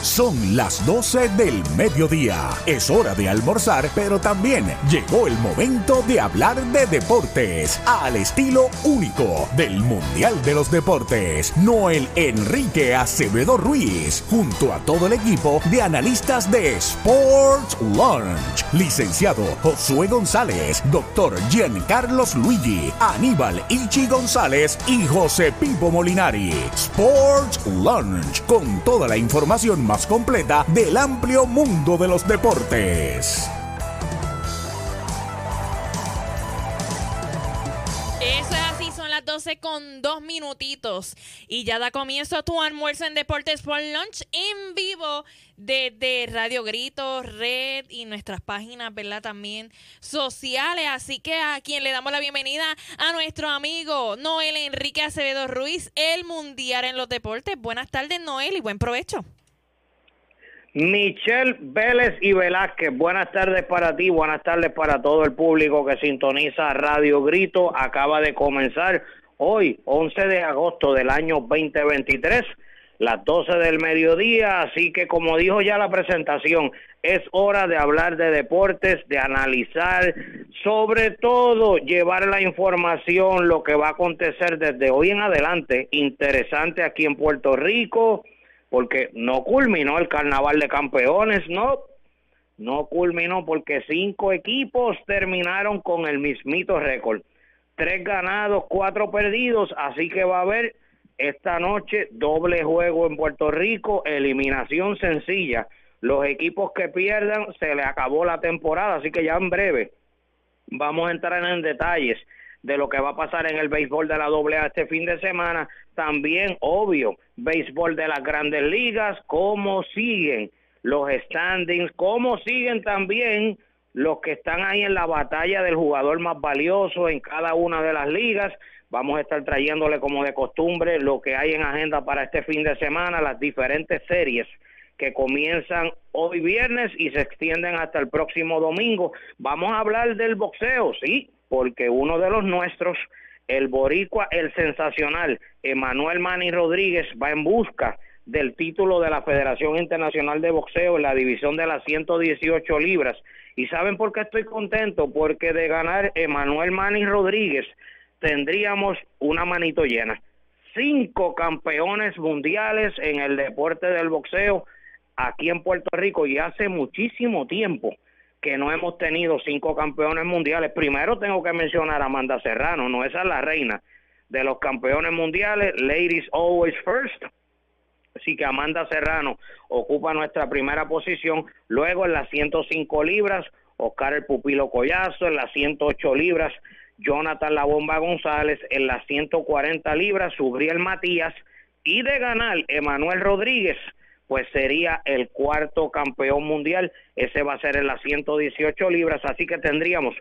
Son las 12 del mediodía. Es hora de almorzar, pero también llegó el momento de hablar de deportes al estilo único del Mundial de los Deportes. Noel Enrique Acevedo Ruiz, junto a todo el equipo de analistas de Sports Lunch. Licenciado Josué González, doctor Giancarlos Luigi, Aníbal Ichi González y José Pipo Molinari. Sports Lunch, con toda la información más completa del amplio mundo de los deportes. Eso es así, son las 12:02 y ya da comienzo a tu almuerzo en Deportes por Lunch en vivo desde Radio Grito, Red y nuestras páginas, ¿verdad? También sociales. Así que a quien le damos la bienvenida a nuestro amigo Noel Enrique Acevedo Ruiz, el Mundial en los Deportes. Buenas tardes, Noel, y buen provecho. Michelle Vélez y Velázquez, buenas tardes para ti, buenas tardes para todo el público que sintoniza Radio Grito. Acaba de comenzar hoy, 11 de agosto del año 2023, las 12 del mediodía, así que como dijo ya la presentación, es hora de hablar de deportes, de analizar, sobre todo llevar la información, lo que va a acontecer desde hoy en adelante, interesante aquí en Puerto Rico, porque no culminó el Carnaval de Campeones, no culminó porque 5 equipos terminaron con el mismito récord, 3 ganados, 4 perdidos, así que va a haber esta noche doble juego en Puerto Rico, eliminación sencilla. Los equipos que pierdan, se les acabó la temporada, así que ya en breve vamos a entrar en detalles de lo que va a pasar en el béisbol de la AA este fin de semana. También, obvio, béisbol de las Grandes Ligas, cómo siguen los standings, cómo siguen también los que están ahí en la batalla del jugador más valioso en cada una de las ligas. Vamos a estar trayéndole, como de costumbre, lo que hay en agenda para este fin de semana, las diferentes series que comienzan hoy viernes y se extienden hasta el próximo domingo. Vamos a hablar del boxeo, sí, porque uno de los nuestros, el boricua, el sensacional, Emanuel Manny Rodríguez, va en busca del título de la Federación Internacional de Boxeo en la división de las 118 libras. ¿Y saben por qué estoy contento? Porque de ganar Emanuel Manny Rodríguez, tendríamos una manito llena. 5 campeones mundiales en el deporte del boxeo aquí en Puerto Rico, y hace muchísimo tiempo que no hemos tenido 5 campeones mundiales. Primero tengo que mencionar a Amanda Serrano, no, esa es la reina de los campeones mundiales, ladies always first, así que Amanda Serrano ocupa nuestra primera posición. Luego en las 105 libras, Oscar el Pupilo Collazo; en las 108 libras, Jonathan La Bomba González; en las 140 libras, Subriel Matías; y de ganar Emanuel Rodríguez, pues sería el 4º campeón mundial. Ese va a ser en las 118 libras, así que tendríamos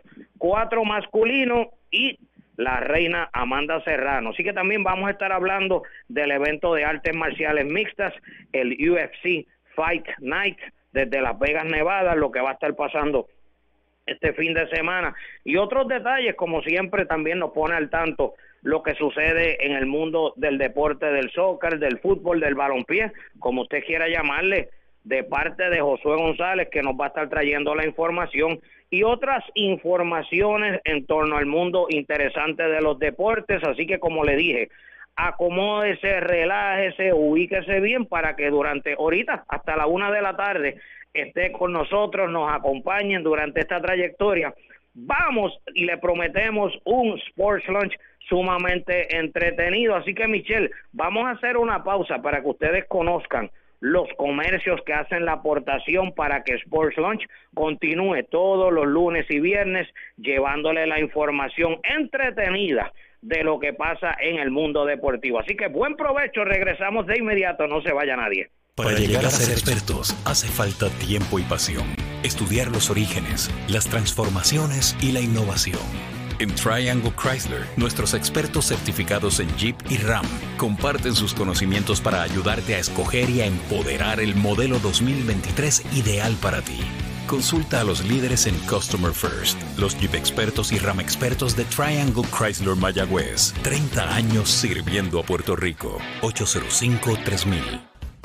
4 masculinos y la reina Amanda Serrano. Así que también vamos a estar hablando del evento de artes marciales mixtas, el UFC Fight Night, desde Las Vegas, Nevada, lo que va a estar pasando este fin de semana, y otros detalles. Como siempre, también nos pone al tanto lo que sucede en el mundo del deporte, del soccer, del fútbol, del balompié, como usted quiera llamarle, de parte de Josué González, que nos va a estar trayendo la información y otras informaciones en torno al mundo interesante de los deportes. Así que, como le dije, acomódese, relájese, ubíquese bien para que durante ahorita hasta la 1 de la tarde esté con nosotros, nos acompañen durante esta trayectoria. Vamos, y le prometemos un Sports Lunch sumamente entretenido. Así que, Michelle, vamos a hacer una pausa para que ustedes conozcan los comercios que hacen la aportación para que Sports Lunch continúe todos los lunes y viernes llevándole la información entretenida de lo que pasa en el mundo deportivo. Así que buen provecho, regresamos de inmediato, no se vaya nadie. Para llegar a ser expertos hace falta tiempo y pasión. Estudiar los orígenes, las transformaciones y la innovación. En Triangle Chrysler, nuestros expertos certificados en Jeep y Ram comparten sus conocimientos para ayudarte a escoger y a empoderar el modelo 2023 ideal para ti. Consulta a los líderes en Customer First, los Jeep expertos y Ram expertos de Triangle Chrysler Mayagüez. 30 años sirviendo a Puerto Rico. 805-3000.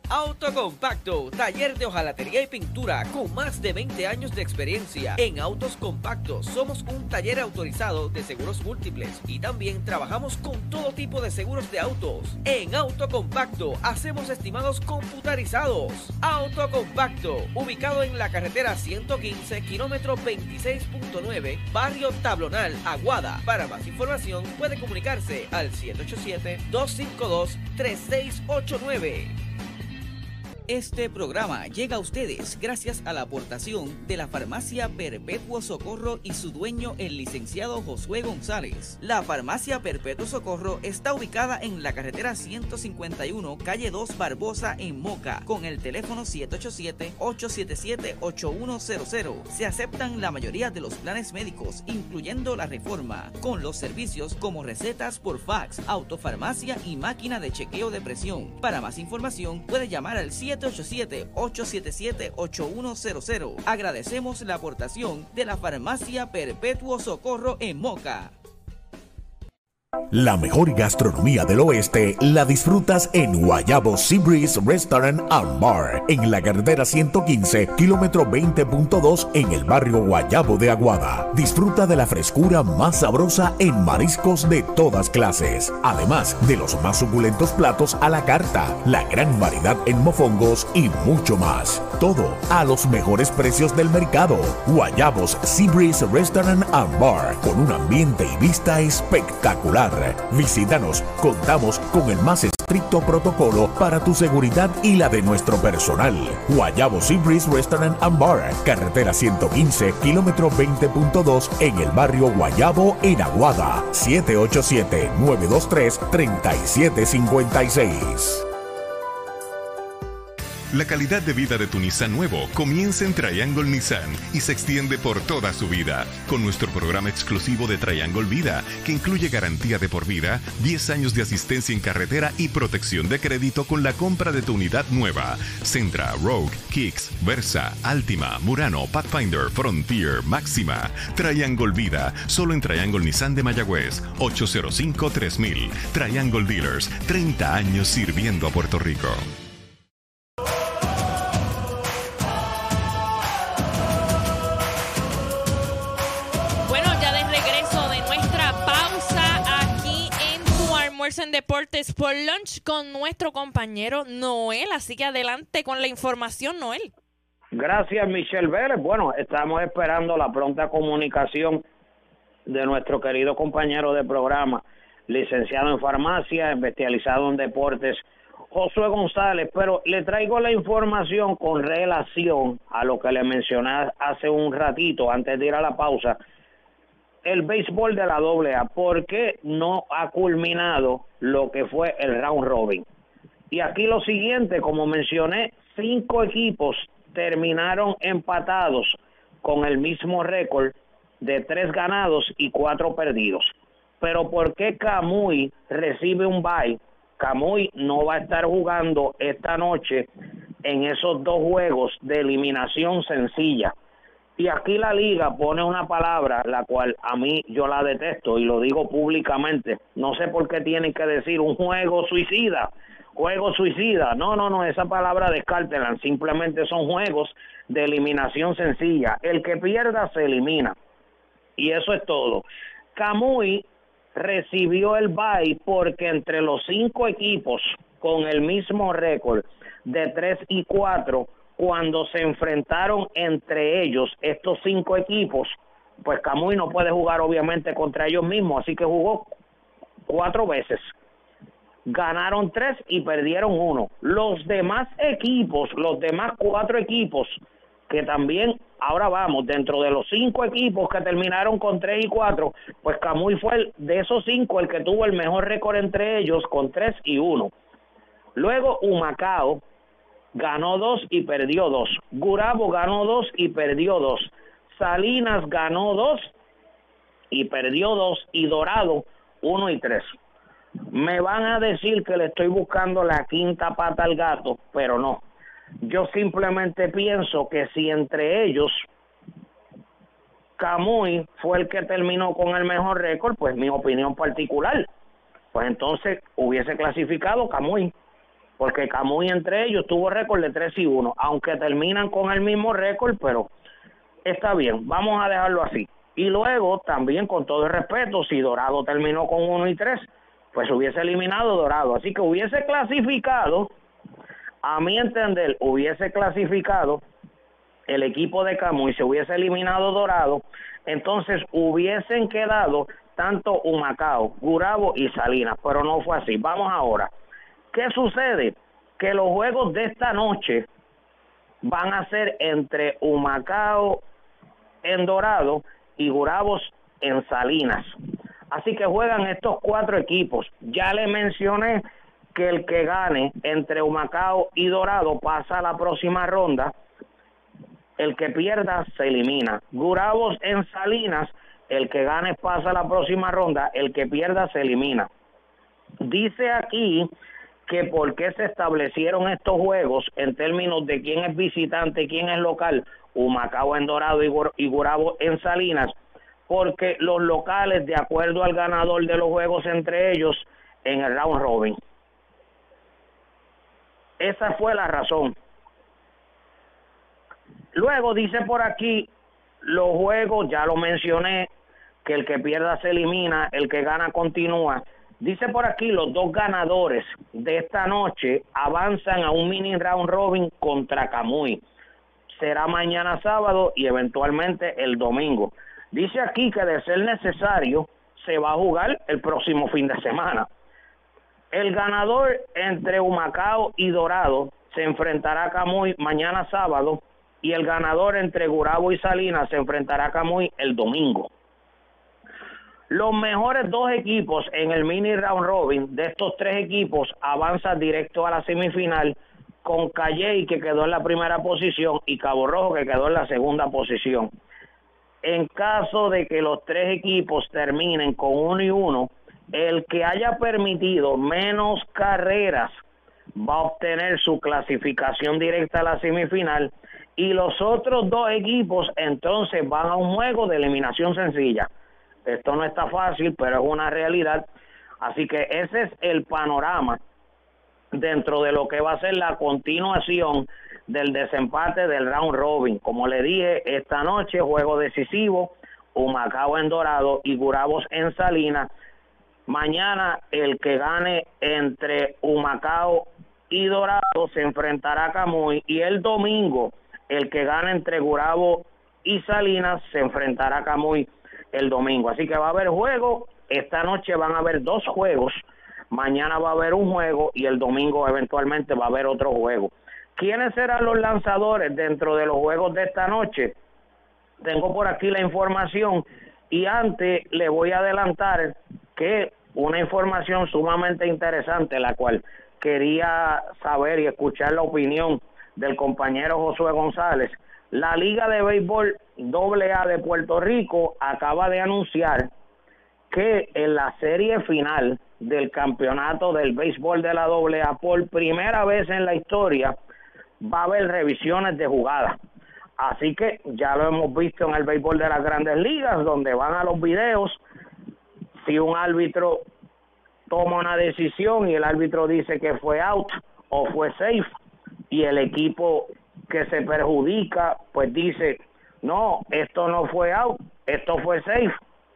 Autocompacto, taller de hojalatería y pintura con más de 20 años de experiencia. En Autos Compactos somos un taller autorizado de seguros múltiples y también trabajamos con todo tipo de seguros de autos. En Autocompacto hacemos estimados computarizados. Autocompacto, ubicado en la carretera 115, kilómetro 26.9, barrio Tablonal, Aguada. Para más información puede comunicarse al 787-252-3689. Este programa llega a ustedes gracias a la aportación de la Farmacia Perpetuo Socorro y su dueño, el licenciado Josué González. La Farmacia Perpetuo Socorro está ubicada en la carretera 151, calle 2 Barbosa, en Moca, con el teléfono 787-877-8100. Se aceptan la mayoría de los planes médicos, incluyendo la Reforma, con los servicios como recetas por fax, autofarmacia y máquina de chequeo de presión. Para más información puede llamar al 787-877-8100. Agradecemos la aportación de la Farmacia Perpetuo Socorro en Moca. La mejor gastronomía del oeste la disfrutas en Guayabo Seabreeze Restaurant and Bar, en la carretera 115, kilómetro 20.2, en el barrio Guayabo de Aguada. Disfruta de la frescura más sabrosa en mariscos de todas clases, además de los más suculentos platos a la carta, la gran variedad en mofongos y mucho más. Todo a los mejores precios del mercado. Guayabos Seabreeze Restaurant and Bar, con un ambiente y vista espectacular. Visítanos, contamos con el más estricto protocolo para tu seguridad y la de nuestro personal. Guayabo Seabreeze Restaurant and Bar, carretera 115, kilómetro 20.2, en el barrio Guayabo, en Aguada. 787-923-3756. La calidad de vida de tu Nissan nuevo comienza en Triangle Nissan y se extiende por toda su vida, con nuestro programa exclusivo de Triangle Vida, que incluye garantía de por vida, 10 años de asistencia en carretera y protección de crédito con la compra de tu unidad nueva. Sentra, Rogue, Kicks, Versa, Altima, Murano, Pathfinder, Frontier, Máxima. Triangle Vida, solo en Triangle Nissan de Mayagüez, 805-3000. Triangle Dealers, 30 años sirviendo a Puerto Rico. En Deportes por Lunch con nuestro compañero Noel, así que adelante con la información, Noel. Gracias, Michelle Vélez. Bueno, estamos esperando la pronta comunicación de nuestro querido compañero de programa, licenciado en farmacia, especializado en deportes, Josué González, pero le traigo la información con relación a lo que le mencioné hace un ratito, antes de ir a la pausa. El béisbol de la AA, ¿por qué no ha culminado lo que fue el round robin? Y aquí lo siguiente, como mencioné, 5 equipos terminaron empatados con el mismo récord de 3 ganados y 4 perdidos. Pero ¿por qué Camuy recibe un bye? Camuy no va a estar jugando esta noche en esos 2 juegos de eliminación sencilla. Y aquí la liga pone una palabra, la cual a mí yo la detesto y lo digo públicamente. No sé por qué tienen que decir un juego suicida. Juego suicida. No, esa palabra descártenla. Simplemente son juegos de eliminación sencilla. El que pierda se elimina. Y eso es todo. Camuy recibió el bye porque entre los 5 equipos con el mismo récord de 3 y 4, cuando se enfrentaron entre ellos, estos 5 equipos, pues Camuy no puede jugar obviamente contra ellos mismos, así que jugó 4 veces. Ganaron 3 y perdieron 1. Los demás equipos, los demás 4 equipos, que también, ahora vamos, dentro de los 5 equipos que terminaron con 3 y 4, pues Camuy fue de esos 5 el que tuvo el mejor récord entre ellos con 3 y 1. Luego Humacao ganó 2 y perdió 2. Gurabo ganó 2 y perdió 2. Salinas ganó 2 y perdió 2. Y Dorado 1 y 3. Me van a decir que le estoy buscando la quinta pata al gato, pero no. Yo simplemente pienso que si entre ellos Camuy fue el que terminó con el mejor récord, pues mi opinión particular, pues entonces hubiese clasificado Camuy. porque Camuy entre ellos tuvo récord de 3-1, aunque terminan con el mismo récord, pero está bien, vamos a dejarlo así. Y luego, también con todo el respeto, si Dorado terminó con 1-3, pues hubiese eliminado Dorado, así que hubiese clasificado, a mi entender, hubiese clasificado el equipo de Camuy, se hubiese eliminado Dorado, entonces hubiesen quedado tanto Humacao, Gurabo y Salinas, pero no fue así. Vamos ahora. ¿Qué sucede? Que los juegos de esta noche van a ser entre Humacao en Dorado y Gurabos en Salinas. Así que juegan estos 4 equipos. Ya le mencioné que el que gane entre Humacao y Dorado pasa a la próxima ronda. El que pierda se elimina. Gurabos en Salinas, el que gane pasa a la próxima ronda, el que pierda se elimina. Dice aquí que por qué se establecieron estos juegos en términos de quién es visitante y quién es local, Humacao en Dorado y Gurabo en Salinas, porque los locales, de acuerdo al ganador de los juegos entre ellos, en el round robin. Esa fue la razón. Luego dice por aquí, los juegos, ya lo mencioné, que el que pierda se elimina, el que gana continúa. Dice por aquí, los 2 ganadores de esta noche avanzan a un mini round robin contra Camuy. Será mañana sábado y eventualmente el domingo. Dice aquí que de ser necesario, se va a jugar el próximo fin de semana. El ganador entre Humacao y Dorado se enfrentará a Camuy mañana sábado, y el ganador entre Gurabo y Salinas se enfrentará a Camuy el domingo. Los mejores 2 equipos en el mini round robin de estos 3 equipos avanzan directo a la semifinal, con Calley, que quedó en la primera posición, y Cabo Rojo, que quedó en la segunda posición. En caso de que los 3 equipos terminen con 1-1, el que haya permitido menos carreras va a obtener su clasificación directa a la semifinal, y los otros 2 equipos entonces van a un juego de eliminación sencilla. Esto no está fácil, pero es una realidad. Así que ese es el panorama dentro de lo que va a ser la continuación del desempate del round robin. Como le dije, esta noche juego decisivo, Humacao en Dorado y Gurabos en Salinas. Mañana el que gane entre Humacao y Dorado se enfrentará a Camuy, y el domingo el que gane entre Gurabo y Salinas se enfrentará a Camuy el domingo. Así que va a haber juego. Esta noche van a haber 2 juegos, mañana va a haber un juego y el domingo eventualmente va a haber otro juego. ¿Quiénes serán los lanzadores dentro de los juegos de esta noche? Tengo por aquí la información, y antes le voy a adelantar que una información sumamente interesante, la cual quería saber y escuchar la opinión del compañero Josué González. La Liga de Béisbol AA de Puerto Rico acaba de anunciar que en la serie final del campeonato del béisbol de la AA, por primera vez en la historia, va a haber revisiones de jugadas. Así que ya lo hemos visto en el béisbol de las Grandes Ligas, donde van a los videos. Si un árbitro toma una decisión y el árbitro dice que fue out o fue safe, y el equipo que se perjudica pues dice, no, esto no fue out, esto fue safe,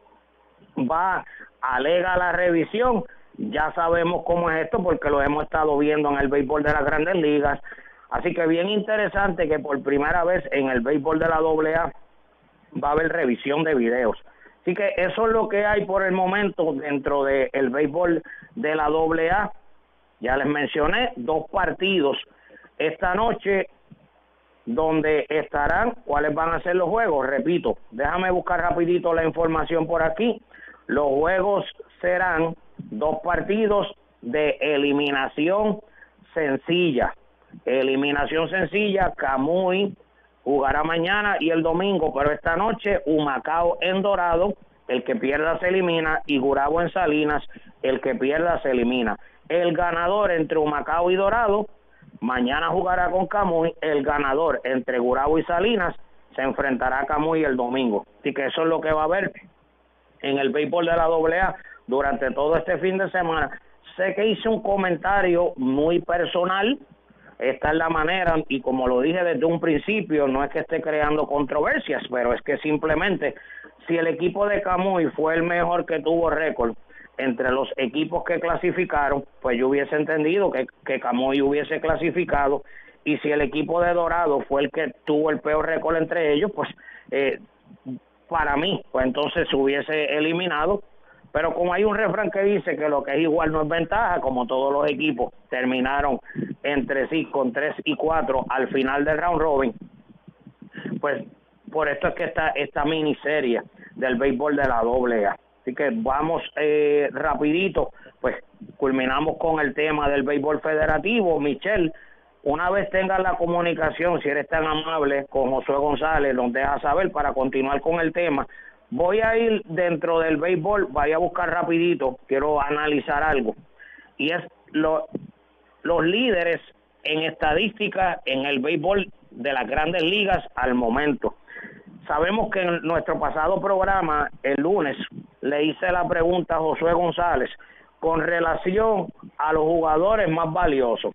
va, alega la revisión. Ya sabemos cómo es esto porque lo hemos estado viendo en el béisbol de las Grandes Ligas. Así que bien interesante que por primera vez en el béisbol de la AA va a haber revisión de videos. Así que eso es lo que hay por el momento dentro del béisbol de la AA. Ya les mencioné 2 partidos esta noche donde estarán. ¿Cuáles van a ser los juegos? Repito, déjame buscar rapidito la información por aquí. Los juegos serán 2 partidos de eliminación sencilla. Eliminación sencilla, Camuy jugará mañana y el domingo, pero esta noche Humacao en Dorado, el que pierda se elimina, y Gurabo en Salinas, el que pierda se elimina. El ganador entre Humacao y Dorado mañana jugará con Camuy, el ganador entre Gurabo y Salinas se enfrentará a Camuy el domingo. Así que eso es lo que va a haber en el béisbol de la AA durante todo este fin de semana. sé que hice un comentario muy personal, esta es la manera, y como lo dije desde un principio, no es que esté creando controversias, pero es que simplemente, si el equipo de Camuy fue el mejor que tuvo récord entre los equipos que clasificaron, pues yo hubiese entendido que Camuy hubiese clasificado, y si el equipo de Dorado fue el que tuvo el peor récord entre ellos, pues para mí, pues entonces se hubiese eliminado. Pero como hay un refrán que dice que lo que es igual no es ventaja, como todos los equipos terminaron entre sí con 3-4 al final del round robin, pues por esto es que está esta miniserie del béisbol de la AA. Así que vamos rapidito, pues culminamos con el tema del béisbol federativo. Michelle, una vez tengas la comunicación, si eres tan amable, con Josué González, nos deja saber para continuar con el tema. Voy a ir dentro del béisbol, vaya a buscar rapidito, quiero analizar algo, y es los líderes en estadística en el béisbol de las grandes ligas al momento. Sabemos que en nuestro pasado programa, el lunes, le hice la pregunta a Josué González con relación a los jugadores más valiosos.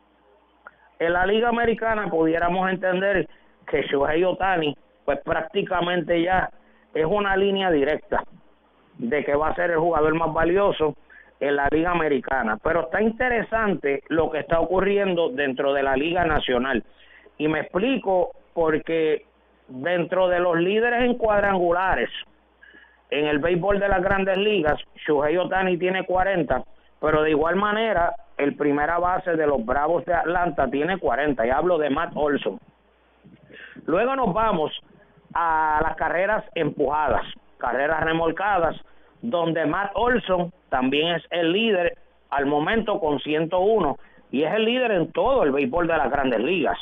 En la Liga Americana pudiéramos entender que Shohei Ohtani, pues prácticamente ya es una línea directa de que va a ser el jugador más valioso en la Liga Americana. Pero está interesante lo que está ocurriendo dentro de la Liga Nacional. Y me explico porque dentro de los líderes en cuadrangulares en el béisbol de las grandes ligas, Shohei Ohtani tiene 40, pero de igual manera el primera base de los Bravos de Atlanta tiene 40, y hablo de Matt Olson. Luego nos vamos a las carreras empujadas, carreras remolcadas, donde Matt Olson también es el líder al momento con 101, y es el líder en todo el béisbol de las grandes ligas.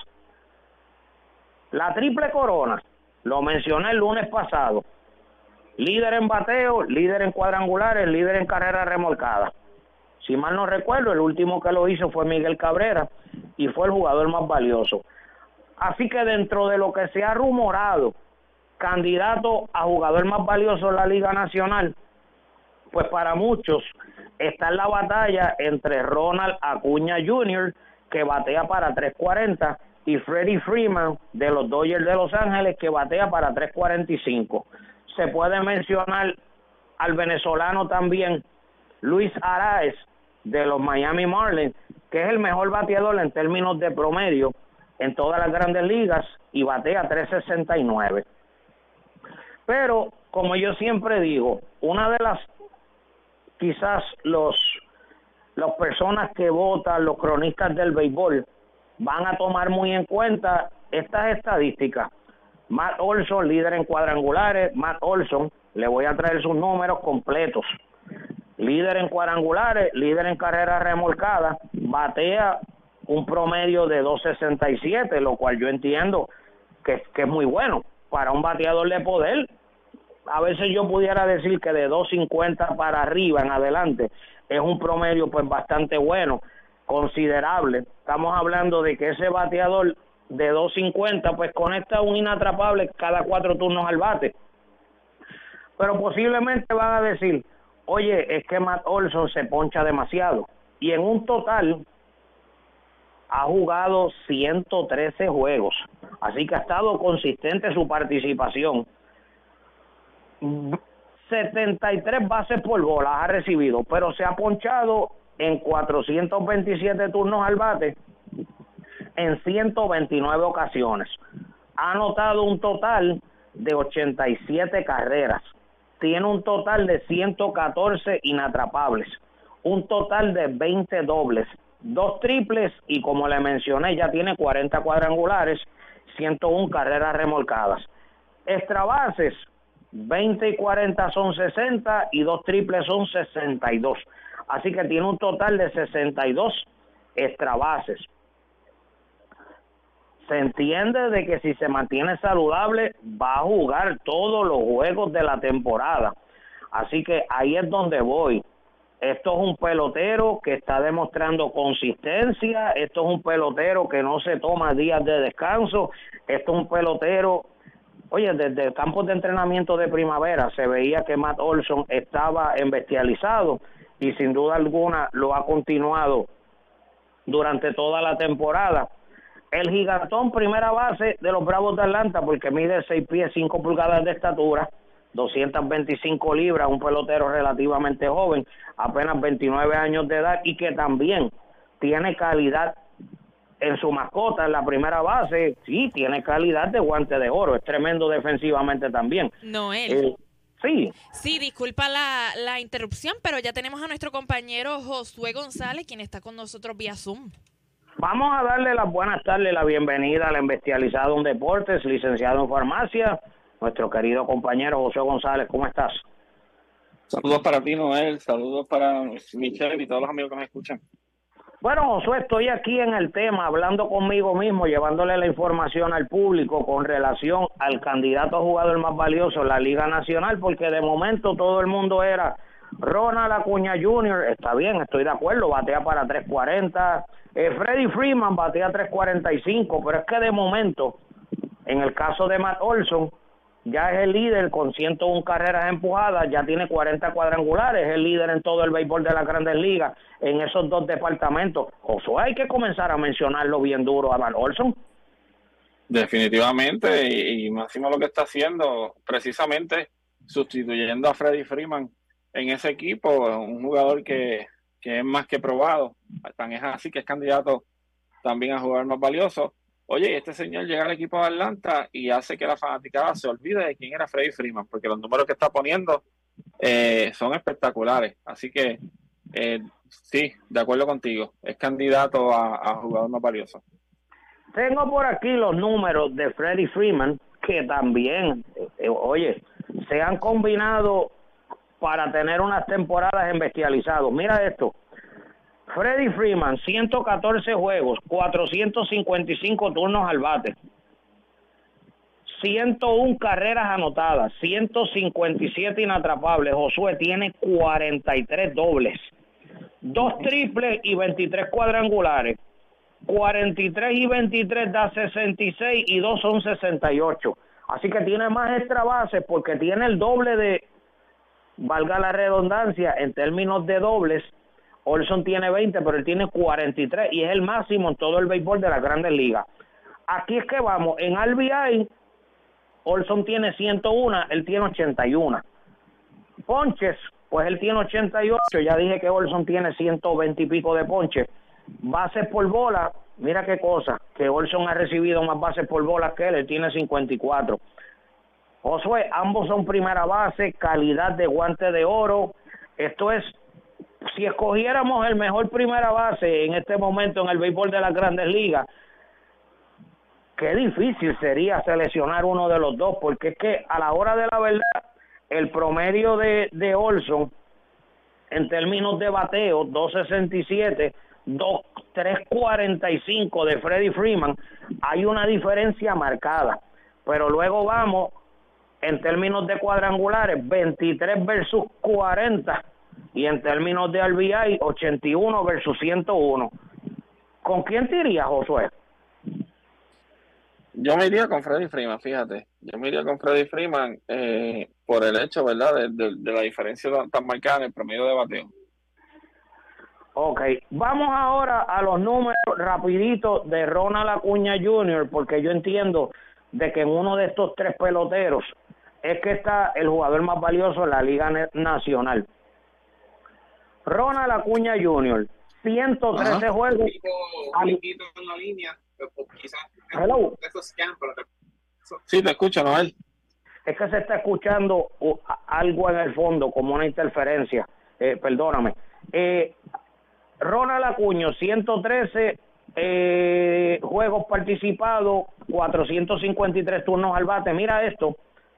La triple corona, lo mencioné el lunes pasado, líder en bateo, líder en cuadrangulares, líder en carreras remolcadas. Si mal no recuerdo, el último que lo hizo fue Miguel Cabrera, y fue el jugador más valioso. Así que dentro de lo que se ha rumorado, candidato a jugador más valioso en la Liga Nacional, pues para muchos está en la batalla entre Ronald Acuña Jr., que batea para 340, y Freddie Freeman de los Dodgers de Los Ángeles, que batea para 345. Se puede mencionar al venezolano también Luis Arraez de los Miami Marlins, que es el mejor bateador en términos de promedio en todas las grandes ligas, y batea 369. Pero, como yo siempre digo, una de las, quizás las personas que votan, los cronistas del béisbol, van a tomar muy en cuenta estas estadísticas. Matt Olson, líder en cuadrangulares. Matt Olson, le voy a traer sus números completos. Líder en cuadrangulares, líder en carreras remolcadas, batea un promedio de 2.67, lo cual yo entiendo que es muy bueno para un bateador de poder. A veces yo pudiera decir que de 2.50 para arriba en adelante es un promedio pues bastante bueno, considerable. Estamos hablando de que ese bateador de 2.50 pues conecta un inatrapable cada 4 turnos al bate. Pero posiblemente van a decir, oye, es que Matt Olson se poncha demasiado. Y en un total ha jugado 113 juegos. Así que ha estado consistente su participación. 73 bases por bola ha recibido, pero se ha ponchado en 427 turnos al bate en 129 ocasiones. Ha anotado un total de 87 carreras. Tiene un total de 114 inatrapables, un total de 20 dobles, 2 triples, y como le mencioné, ya tiene 40 cuadrangulares, 101 carreras remolcadas. Extra bases, 20 y 40 son 60, y 2 triples son 62. Así que tiene un total de 62 extra bases. Se entiende de que si se mantiene saludable va a jugar todos los juegos de la temporada. Así que ahí es donde voy. Esto es un pelotero que está demostrando consistencia. Esto es un pelotero que no se toma días de descanso. Esto es un pelotero... Oye, desde el campo de entrenamiento de primavera se veía que Matt Olson estaba embestializado, y sin duda alguna lo ha continuado durante toda la temporada. El gigantón primera base de los Bravos de Atlanta, porque mide 6 pies 5 pulgadas de estatura, 225 libras, un pelotero relativamente joven, apenas 29 años de edad, y que también tiene calidad en su mascota en la primera base. Sí, tiene calidad de guante de oro, es tremendo defensivamente también. Noel. Sí. Sí, disculpa la interrupción, pero ya tenemos a nuestro compañero Josué González, quien está con nosotros vía Zoom. Vamos a darle las buenas tardes, la bienvenida al especializado en deportes, licenciado en farmacia, nuestro querido compañero Josué González. ¿Cómo estás? Saludos para ti, Noel. Saludos para Michelle y todos los amigos que me escuchan. Bueno, Josué, estoy aquí en el tema, hablando conmigo mismo, llevándole la información al público con relación al candidato a jugador más valioso en la Liga Nacional, porque de momento todo el mundo era Ronald Acuña Jr., está bien, estoy de acuerdo, batea para 340, Freddie Freeman batea 345, pero es que de momento, en el caso de Matt Olson, ya es el líder con 101 carreras empujadas, ya tiene 40 cuadrangulares, es el líder en todo el béisbol de las Grandes Ligas en esos dos departamentos. Josué, hay que comenzar a mencionarlo bien duro a Matt Olson. Definitivamente, y Máximo lo que está haciendo, precisamente sustituyendo a Freddie Freeman en ese equipo, un jugador que es más que probado, tan es así que es candidato también a jugador más valioso. Oye, este señor llega al equipo de Atlanta y hace que la fanaticada se olvide de quién era Freddie Freeman, porque los números que está poniendo son espectaculares. Así que sí, de acuerdo contigo, es candidato a jugador más valioso. Tengo por aquí los números de Freddie Freeman, que también, oye, se han combinado para tener unas temporadas en bestializados. Mira esto. Freddie Freeman, 114 juegos, 455 turnos al bate, 101 carreras anotadas, 157 inatrapables. Josué tiene 43 dobles, 2 triples y 23 cuadrangulares. 43 y 23 da 66 y 2 son 68. Así que tiene más extra bases porque tiene el doble de, valga la redundancia, en términos de dobles. Olson tiene 20, pero él tiene 43 y es el máximo en todo el béisbol de las Grandes Ligas. Aquí es que vamos, en RBI, Olson tiene 101, él tiene 81. Ponches, pues él tiene 88, ya dije que Olson tiene 120 y pico de ponches. Bases por bola, mira qué cosa, que Olson ha recibido más bases por bola que él tiene 54. Josué, ambos son primera base, calidad de guante de oro. Esto es, si escogiéramos el mejor primera base en este momento en el béisbol de las Grandes Ligas, qué difícil sería seleccionar uno de los dos, porque es que a la hora de la verdad, el promedio de Olson, en términos de bateo, 267, 345 de Freddie Freeman, hay una diferencia marcada. Pero luego vamos, en términos de cuadrangulares, 23 versus 40, y en términos de RBI, 81 versus 101. ¿Con quién te irías, Josué? Yo me iría con Freddie Freeman, fíjate. Yo me iría con Freddie Freeman por el hecho, ¿verdad?, de la diferencia tan marcada en el promedio de bateo. Ok, vamos ahora a los números rapiditos de Ronald Acuña Jr., porque yo entiendo de que en uno de estos tres peloteros es que está el jugador más valioso en la Liga Nacional. Ronald Acuña Jr., 113 juegos. En la línea, quizás. Hello. Sí, te escucho, Noel. Es que se está escuchando algo en el fondo, como una interferencia. Perdóname. Ronald Acuña, 113 juegos participados, 453 turnos al bate. Mira esto,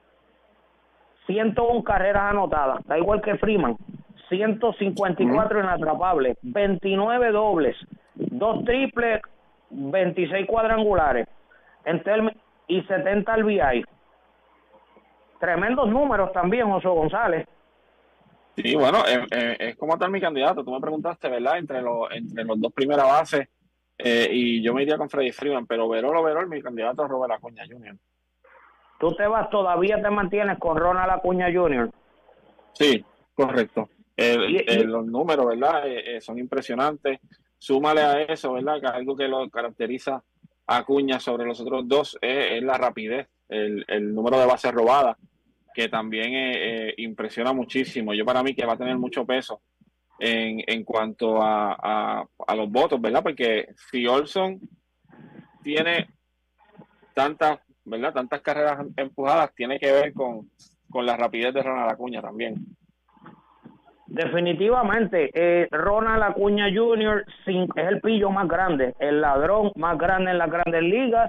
101 carreras anotadas, está igual que Freeman, 154 inatrapables, 29 dobles, 2 triples, 26 cuadrangulares y 70 RBI. Tremendos números también, José González. Sí, bueno, es como tal mi candidato. Tú me preguntaste, ¿verdad? Entre los dos primeras bases, y yo me iría con Freddie Freeman, pero overall, mi candidato es Robert Acuña Jr. ¿Tú todavía te mantienes con Ronald Acuña Jr.? Sí, correcto. Los números, ¿verdad? Son impresionantes. Súmale a eso, ¿verdad? Que algo que lo caracteriza a Acuña sobre los otros dos es la rapidez, el número de bases robadas, que también impresiona muchísimo. Para mí que va a tener mucho peso en cuanto a los votos, ¿verdad? Porque si Olson tiene tantas carreras empujadas, tiene que ver con la rapidez de Ronald Acuña también. Definitivamente, Ronald Acuña Jr. es el pillo más grande, el ladrón más grande en las grandes ligas,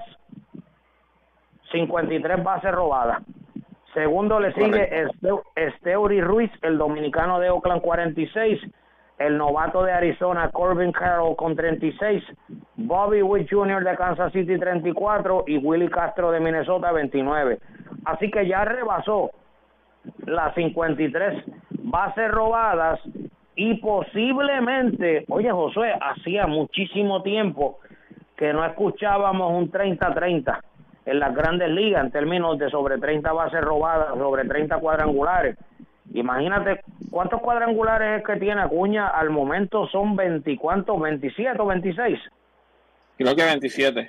53 bases robadas. Segundo le sigue Esteury Ruiz, el dominicano de Oakland, 46. El novato de Arizona, Corbin Carroll, con 36. Bobby Witt Jr. de Kansas City, 34. Y Willie Castro de Minnesota, 29. Así que ya rebasó las 53 bases robadas. Y posiblemente, oye Josué, hacía muchísimo tiempo que no escuchábamos un 30-30 en las grandes ligas en términos de sobre 30 bases robadas, sobre 30 cuadrangulares. Imagínate cuántos cuadrangulares es que tiene Acuña al momento. Son 20, ¿cuántos? 27 o 26. Creo que 27.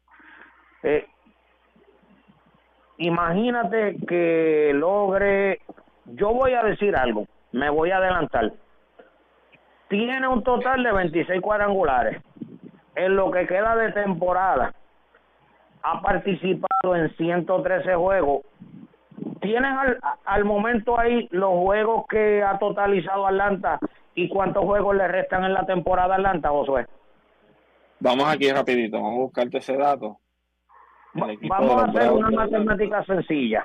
Imagínate que logre, yo voy a decir algo, me voy a adelantar. Tiene un total de 26 cuadrangulares. En lo que queda de temporada ha participado en 113 juegos. ¿Tienes al momento ahí los juegos que ha totalizado Atlanta y cuántos juegos le restan en la temporada a Atlanta, Josué? Vamos aquí rapidito, vamos a buscarte ese dato. Vamos a hacer una matemática sencilla.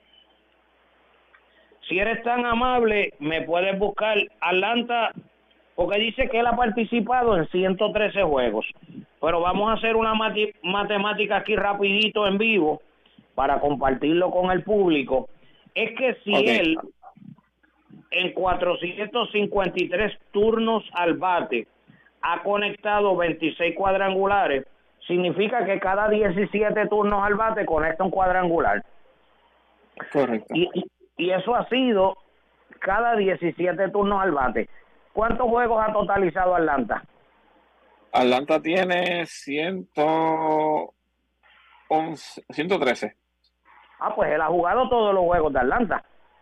Si eres tan amable, me puedes buscar Atlanta, porque dice que él ha participado en 113 juegos. Pero vamos a hacer una matemática aquí rapidito en vivo para compartirlo con el público. Es que si él en 453 turnos al bate ha conectado 26 cuadrangulares, significa que cada 17 turnos al bate conecta un cuadrangular. Correcto. Y eso ha sido cada 17 turnos al bate. ¿Cuántos juegos ha totalizado Atlanta? Atlanta tiene 113. Pues él ha jugado todos los juegos de Atlanta.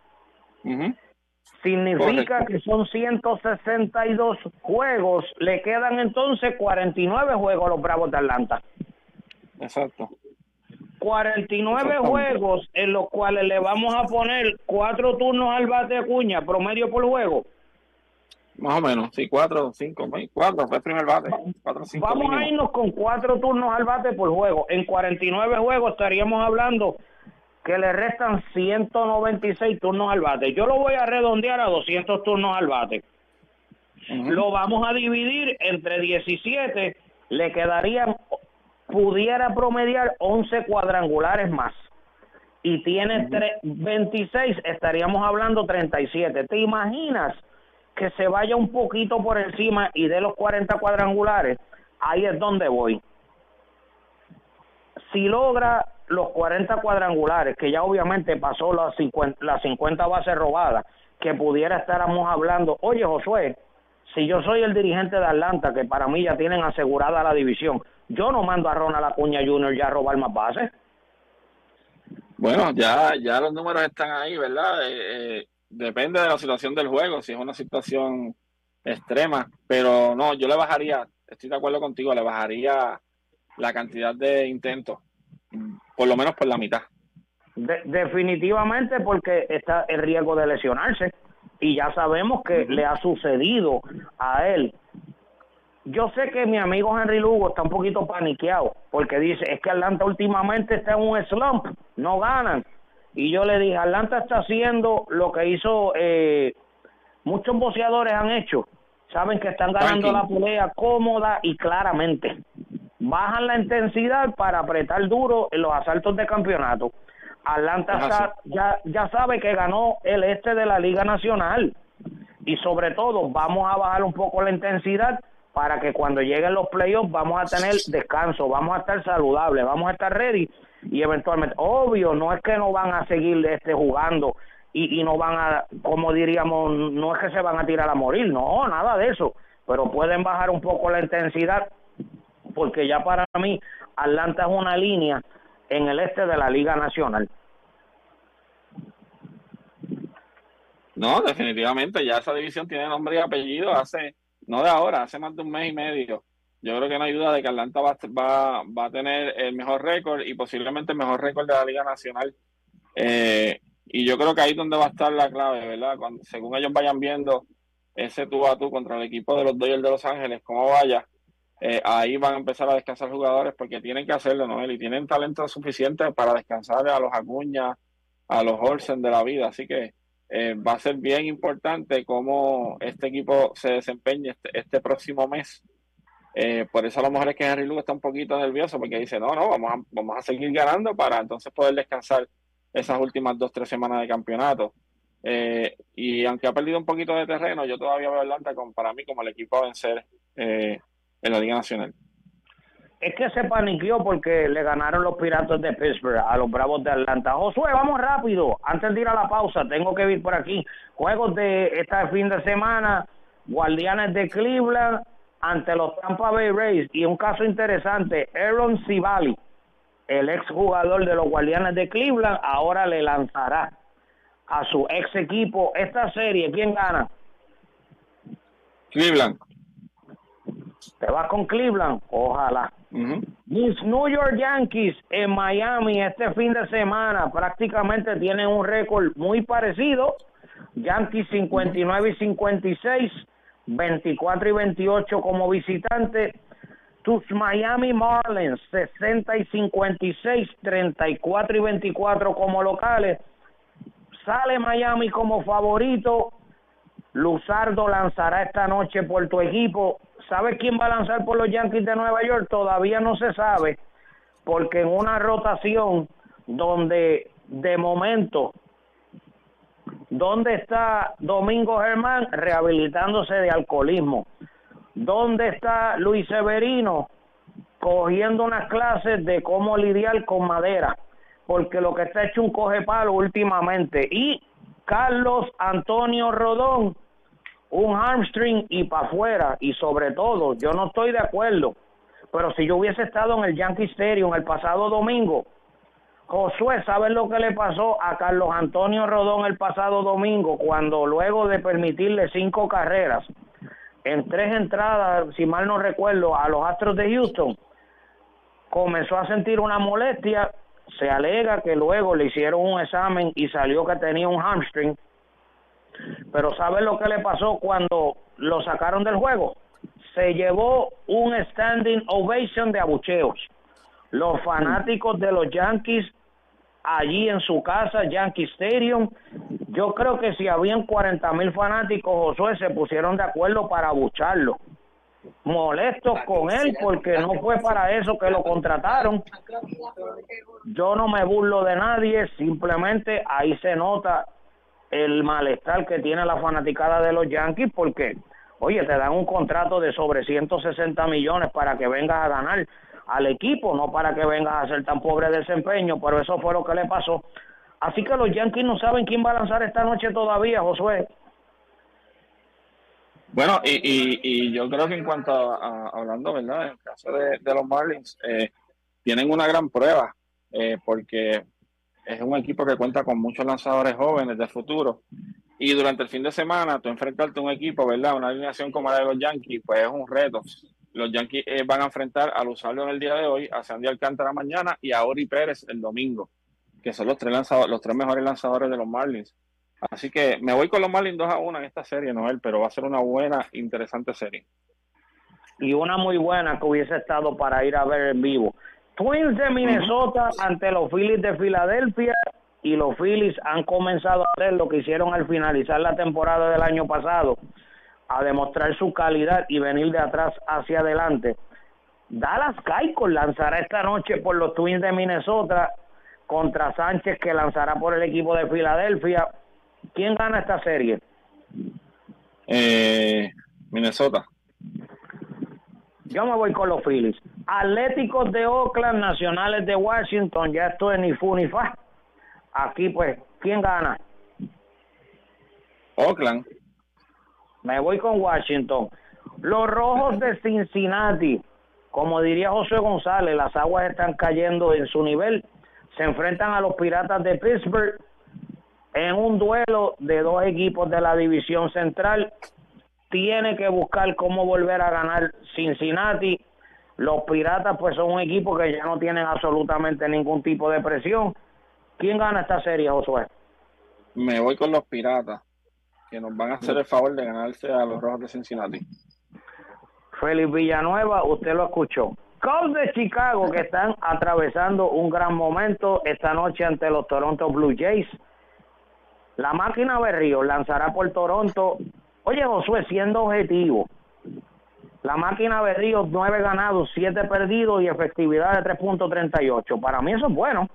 Significa que son 162 juegos. Le quedan entonces 49 juegos a los Bravos de Atlanta. Exacto. 49 juegos en los cuales le vamos a poner 4 turnos al bate de Acuña, promedio por juego. Más o menos, sí, 4, 5, 4 fue el primer bate. 4, 5 vamos mínimo. A irnos con 4 turnos al bate por juego. En 49 juegos estaríamos hablando que le restan 196 turnos al bate. Yo lo voy a redondear a 200 turnos al bate. Lo vamos a dividir entre 17, le quedarían, pudiera promediar 11 cuadrangulares más. Y tiene 26, estaríamos hablando 37. ¿Te imaginas que se vaya un poquito por encima y de los 40 cuadrangulares? Ahí es donde voy. Si logra los 40 cuadrangulares, que ya obviamente pasó las 50 bases robadas, que pudiera estábamos hablando, oye Josué, si yo soy el dirigente de Atlanta, que para mí ya tienen asegurada la división, yo no mando a Ronald Acuña Jr. ya a robar más bases. Bueno, ya los números están ahí, ¿verdad? Depende de la situación del juego, si es una situación extrema, pero no, yo le bajaría, estoy de acuerdo contigo, le bajaría la cantidad de intentos, por lo menos por la mitad. Definitivamente, porque está el riesgo de lesionarse, y ya sabemos que le ha sucedido a él. Yo sé que mi amigo Henry Lugo está un poquito paniqueado, porque dice, es que Atlanta últimamente está en un slump, no ganan. Y yo le dije, Atlanta está haciendo lo que hizo, muchos boxeadores han hecho. Saben que están ganando la pelea cómoda y claramente. Bajan la intensidad para apretar duro en los asaltos de campeonato. Atlanta ya sabe que ganó el este de la Liga Nacional. Y sobre todo, vamos a bajar un poco la intensidad para que cuando lleguen los playoffs vamos a tener descanso, vamos a estar saludables, vamos a estar ready. Y eventualmente, obvio, no es que no van a seguir jugando y no van a, como diríamos, no es que se van a tirar a morir, no, nada de eso, pero pueden bajar un poco la intensidad, porque ya para mí Atlanta es una línea en el este de la Liga Nacional. No, definitivamente, ya esa división tiene nombre y apellido no de ahora, hace más de un mes y medio. Yo creo que no hay duda de que Atlanta va a tener el mejor récord y posiblemente el mejor récord de la Liga Nacional. Y yo creo que ahí es donde va a estar la clave, ¿verdad? Según ellos vayan viendo ese tú a tú contra el equipo de los Dodgers de Los Ángeles, cómo vaya, ahí van a empezar a descansar jugadores porque tienen que hacerlo, ¿no? Y tienen talento suficiente para descansar a los Acuña, a los Olsen de la vida. Así que va a ser bien importante cómo este equipo se desempeñe este próximo mes. Por eso a lo mejor es que Henry Lugo está un poquito nervioso porque dice, no, vamos a seguir ganando para entonces poder descansar esas últimas 2-3 semanas de campeonato. Y aunque ha perdido un poquito de terreno, yo todavía veo a Atlanta para mí como el equipo a vencer en la Liga Nacional. Es que se paniqueó porque le ganaron los Piratas de Pittsburgh a los Bravos de Atlanta. Josué, vamos rápido, antes de ir a la pausa, tengo que ir por aquí. Juegos de este fin de semana, Guardianes de Cleveland ante los Tampa Bay Rays, y un caso interesante, Aaron Civale, el ex jugador de los Guardianes de Cleveland, ahora le lanzará a su ex equipo esta serie. ¿Quién gana? Cleveland. ¿Te vas con Cleveland? Ojalá. Mis New York Yankees en Miami este fin de semana prácticamente tienen un récord muy parecido. Yankees 59-56, 24-28 como visitante. Tus Miami Marlins 60-56, 34-24 como locales. Sale Miami como favorito. Luzardo lanzará esta noche por tu equipo. ¿Sabes quién va a lanzar por los Yankees de Nueva York? Todavía no se sabe, porque en una rotación donde de momento, ¿dónde está Domingo Germán? Rehabilitándose de alcoholismo. ¿Dónde está Luis Severino? Cogiendo unas clases de cómo lidiar con madera, porque lo que está hecho un coge palo últimamente. Y Carlos Antonio Rodón, un hamstring y para afuera. Y sobre todo, yo no estoy de acuerdo, pero si yo hubiese estado en el Yankee Stadium el pasado domingo, Josué, ¿sabes lo que le pasó a Carlos Antonio Rodón el pasado domingo? Cuando luego de permitirle 5 carreras en 3 entradas, si mal no recuerdo, a los Astros de Houston, comenzó a sentir una molestia. Se alega que luego le hicieron un examen y salió que tenía un hamstring. Pero ¿sabes lo que le pasó cuando lo sacaron del juego? Se llevó un standing ovation de abucheos. Los fanáticos de los Yankees allí en su casa, Yankee Stadium, yo creo que si habían 40,000 fanáticos, Josué, se pusieron de acuerdo para abucharlo. Molestos con él porque no fue para eso que lo contrataron. Yo no me burlo de nadie, simplemente ahí se nota el malestar que tiene la fanaticada de los Yankees, porque, oye, te dan un contrato de sobre 160 millones para que vengas a ganar al equipo, no para que vengas a hacer tan pobre desempeño, pero eso fue lo que le pasó. Así que los Yankees no saben quién va a lanzar esta noche todavía, Josué. Bueno, y yo creo que en cuanto a hablando, ¿verdad? En el caso de los Marlins, tienen una gran prueba, porque es un equipo que cuenta con muchos lanzadores jóvenes de futuro. Y durante el fin de semana, tú enfrentarte a un equipo, ¿verdad? Una alineación como la de los Yankees, pues es un reto. Los Yankees van a enfrentar a Luzardo en el día de hoy, a Sandy Alcántara mañana y a Ori Pérez el domingo, que son los 3 mejores lanzadores de los Marlins. Así que me voy con los Marlins 2-1 en esta serie, Noel, pero va a ser una buena, interesante serie. Y una muy buena que hubiese estado para ir a ver en vivo. Twins de Minnesota ante los Phillies de Filadelfia, y los Phillies han comenzado a hacer lo que hicieron al finalizar la temporada del año pasado, a demostrar su calidad y venir de atrás hacia adelante. Dallas Keuchel lanzará esta noche por los Twins de Minnesota contra Sánchez, que lanzará por el equipo de Filadelfia. ¿Quién gana esta serie? Minnesota. Yo me voy con los Phillies. Atléticos de Oakland, Nacionales de Washington, ya esto es ni fu ni fa. Aquí pues, ¿quién gana? Oakland. Me voy con Washington. Los Rojos de Cincinnati, como diría José González, las aguas están cayendo en su nivel. Se enfrentan a los Piratas de Pittsburgh en un duelo de dos equipos de la división central. Tiene que buscar cómo volver a ganar Cincinnati. Los Piratas pues son un equipo que ya no tienen absolutamente ningún tipo de presión. ¿Quién gana esta serie, Josué? Me voy con los Piratas, que nos van a hacer el favor de ganarse a los Rojos de Cincinnati. Félix Villanueva, usted lo escuchó. Cubs de Chicago, que están atravesando un gran momento esta noche ante los Toronto Blue Jays. La máquina Berríos lanzará por Toronto. Oye, Josué, siendo objetivo, la máquina Berríos 9 ganados, 7 perdidos y efectividad de 3.38. Para mí eso es bueno.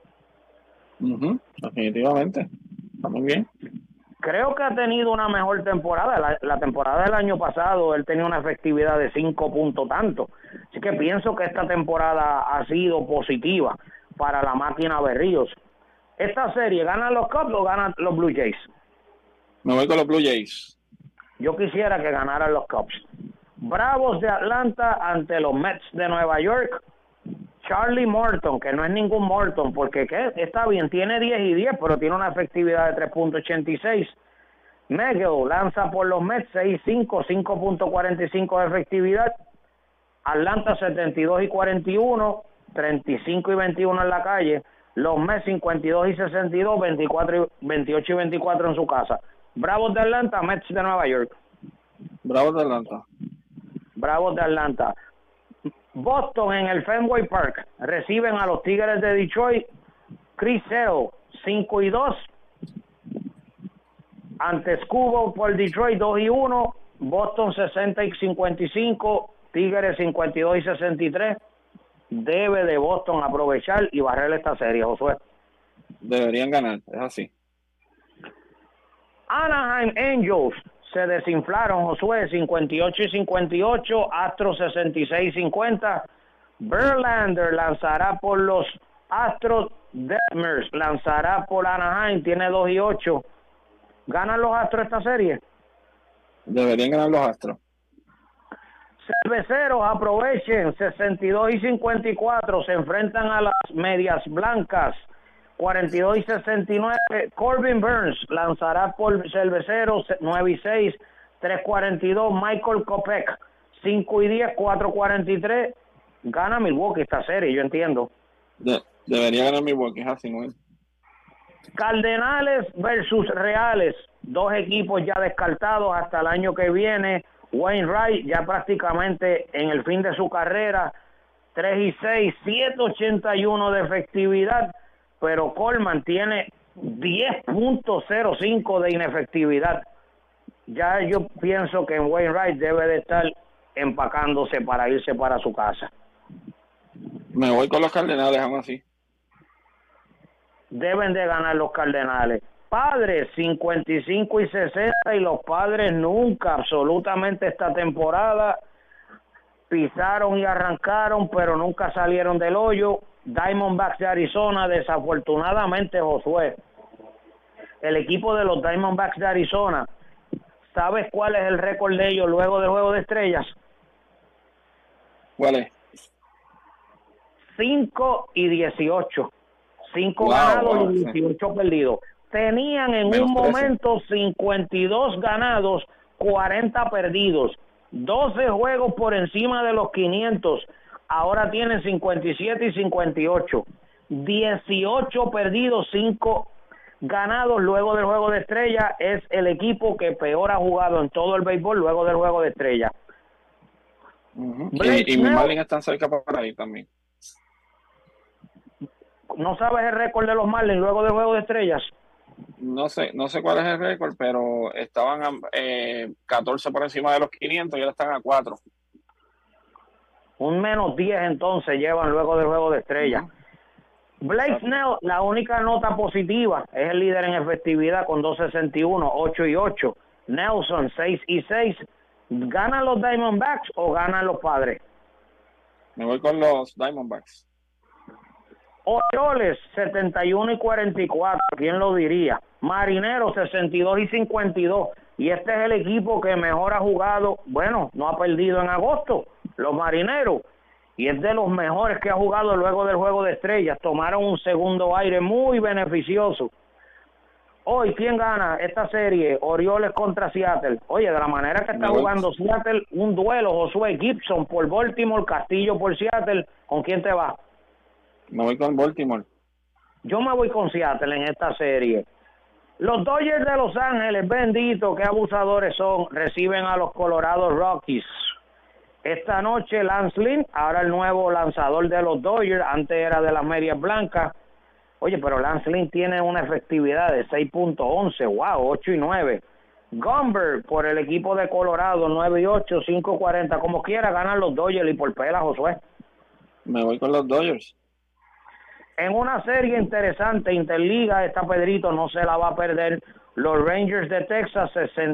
Definitivamente. Está muy bien. Creo que ha tenido una mejor temporada. La temporada del año pasado él tenía una efectividad de 5 puntos tanto. Así que pienso que esta temporada ha sido positiva para la máquina Berríos. ¿Esta serie ganan los Cubs o ganan los Blue Jays? Me voy con los Blue Jays. Yo quisiera que ganaran los Cubs. Bravos de Atlanta ante los Mets de Nueva York. Charlie Morton, que no es ningún Morton, porque ¿qué? Está bien, tiene 10 y 10, pero tiene una efectividad de 3.86. Megill lanza por los Mets 6-5, 5.45 de efectividad. Atlanta 72 y 41, 35 y 21 en la calle. Los Mets 52 y 62, 28 y 24 en su casa. Bravos de Atlanta, Mets de Nueva York. Bravos de Atlanta. Bravos de Atlanta. Boston en el Fenway Park reciben a los Tigres de Detroit. Chris Sale 5 y 2 ante Skubal por Detroit 2 y 1. Boston 60 y 55, Tigres 52 y 63. Debe de Boston aprovechar y barrer esta serie, Josué. Deberían ganar, es así. Anaheim Angels se desinflaron, Josué, 58 y 58, Astros 66 y 50. Verlander lanzará por los Astros, Detmers lanzará por Anaheim, tiene 2 y 8. ¿Ganan los Astros esta serie? Deberían ganar los Astros. Cerveceros aprovechen, 62 y 54, se enfrentan a las Medias Blancas, 42 y 69. Corbin Burns lanzará por Cerveceros, 9 y 6, 3.42. Michael Kopech, 5 y 10, 4.43. Gana Milwaukee esta serie, yo entiendo. Debería ganar Milwaukee, es así, ¿no? Cardenales versus Reales, dos equipos ya descartados hasta el año que viene. Wainwright ya prácticamente en el fin de su carrera, 3 y 6, 7.81 de efectividad, pero Coleman tiene 10.05 de inefectividad. Ya yo pienso que Wainwright debe de estar empacándose para irse para su casa. Me voy con los Cardenales, aún así. Deben de ganar los Cardenales. Padres 55 y 60, y los Padres nunca, absolutamente esta temporada, pisaron y arrancaron, pero nunca salieron del hoyo. Diamondbacks de Arizona, desafortunadamente, Josué, el equipo de los Diamondbacks de Arizona, ¿sabes cuál es el récord de ellos luego del Juego de Estrellas? ¿Cuál es? 5 y 18. 5 ganados y 18 perdidos. Tenían en un momento 52 ganados, 40 perdidos. 12 juegos por encima de los 500. Ahora tienen 57 y 58. 18 perdidos, 5 ganados luego del Juego de Estrella. Es el equipo que peor ha jugado en todo el béisbol luego del Juego de Estrella. Y mis Marlins están cerca por ahí también. ¿No sabes el récord de los Marlins luego del Juego de Estrellas? No sé cuál es el récord, pero estaban 14 por encima de los 500 y ahora están a 4. Un menos 10 entonces llevan luego del Juego de Estrellas. Blake Snell, la única nota positiva, es el líder en efectividad con 2.61, 8 y 8. Nelson, 6 y 6. ¿Ganan los Diamondbacks o ganan los Padres? Me voy con los Diamondbacks. Orioles, 71 y 44. ¿Quién lo diría? Marineros 62-52. Y este es el equipo que mejor ha jugado, bueno, no ha perdido en agosto, los Marineros. Y es de los mejores que ha jugado luego del Juego de Estrellas. Tomaron un segundo aire muy beneficioso. Hoy, ¿quién gana esta serie? Orioles contra Seattle. Oye, de la manera que está jugando Seattle, un duelo, Josué, Gibson por Baltimore, Castillo por Seattle. ¿Con quién te vas? Me voy con Baltimore. Yo me voy con Seattle en esta serie. Los Dodgers de Los Ángeles, bendito, qué abusadores son, reciben a los Colorado Rockies. Esta noche Lance Lynn, ahora el nuevo lanzador de los Dodgers, antes era de las Medias Blancas. Oye, pero Lance Lynn tiene una efectividad de 6.11, wow, 8-9. Gomber por el equipo de Colorado, 9-8, 5-40. Como quiera, ganan los Dodgers y por pela, Josué. Me voy con los Dodgers. En una serie interesante, Interliga, esta Pedrito no se la va a perder. Los Rangers de Texas,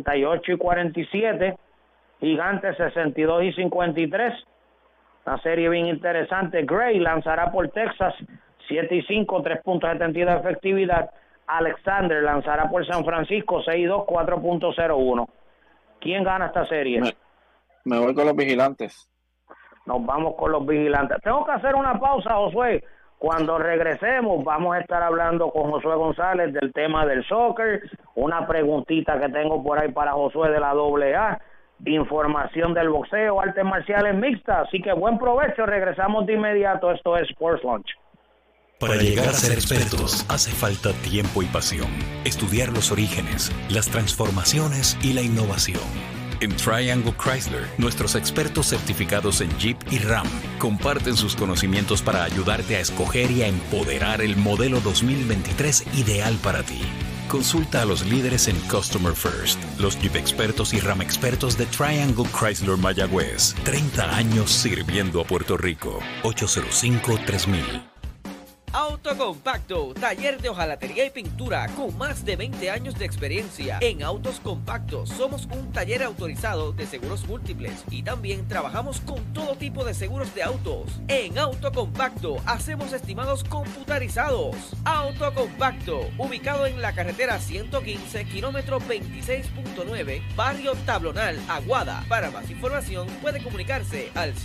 68-47. Gigantes, 62-53. Una serie bien interesante. Gray lanzará por Texas, 7-5, 3.72 de efectividad. Alexander lanzará por San Francisco, 6-2, 4.01. ¿Quién gana esta serie? Me voy con los Vigilantes. Nos vamos con los Vigilantes. Tengo que hacer una pausa, Josué. Cuando regresemos vamos a estar hablando con Josué González del tema del soccer, una preguntita que tengo por ahí para Josué de la AA, información del boxeo, artes marciales mixtas, así que buen provecho, regresamos de inmediato, esto es Sports Lunch. Para llegar a ser expertos hace falta tiempo y pasión, estudiar los orígenes, las transformaciones y la innovación. En Triangle Chrysler, nuestros expertos certificados en Jeep y Ram comparten sus conocimientos para ayudarte a escoger y a empoderar el modelo 2023 ideal para ti. Consulta a los líderes en Customer First, los Jeep expertos y Ram expertos de Triangle Chrysler Mayagüez. 30 años sirviendo a Puerto Rico. 805-3000. Autocompacto, taller de hojalatería y pintura con más de 20 años de experiencia. En Autos Compactos somos un taller autorizado de seguros múltiples y también trabajamos con todo tipo de seguros de autos. En Autocompacto hacemos estimados computarizados. Autocompacto, ubicado en la carretera 115, kilómetro 26.9, barrio Tablonal, Aguada. Para más información puede comunicarse al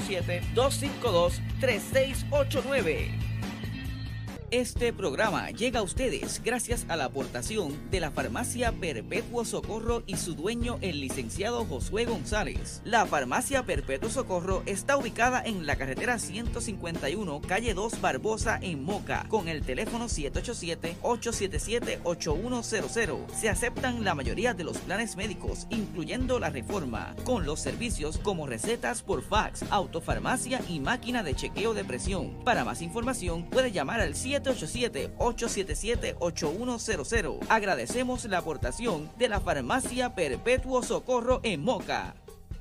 787-252-3689. Este programa llega a ustedes gracias a la aportación de la Farmacia Perpetuo Socorro y su dueño, el licenciado Josué González. La Farmacia Perpetuo Socorro está ubicada en la carretera 151, calle 2 Barbosa, en Moca, con el teléfono 787-877-8100. Se aceptan la mayoría de los planes médicos, incluyendo la Reforma, con los servicios como recetas por fax, autofarmacia y máquina de chequeo de presión. Para más información puede llamar al 787-877-8100. Agradecemos la aportación de la Farmacia Perpetuo Socorro en Moca.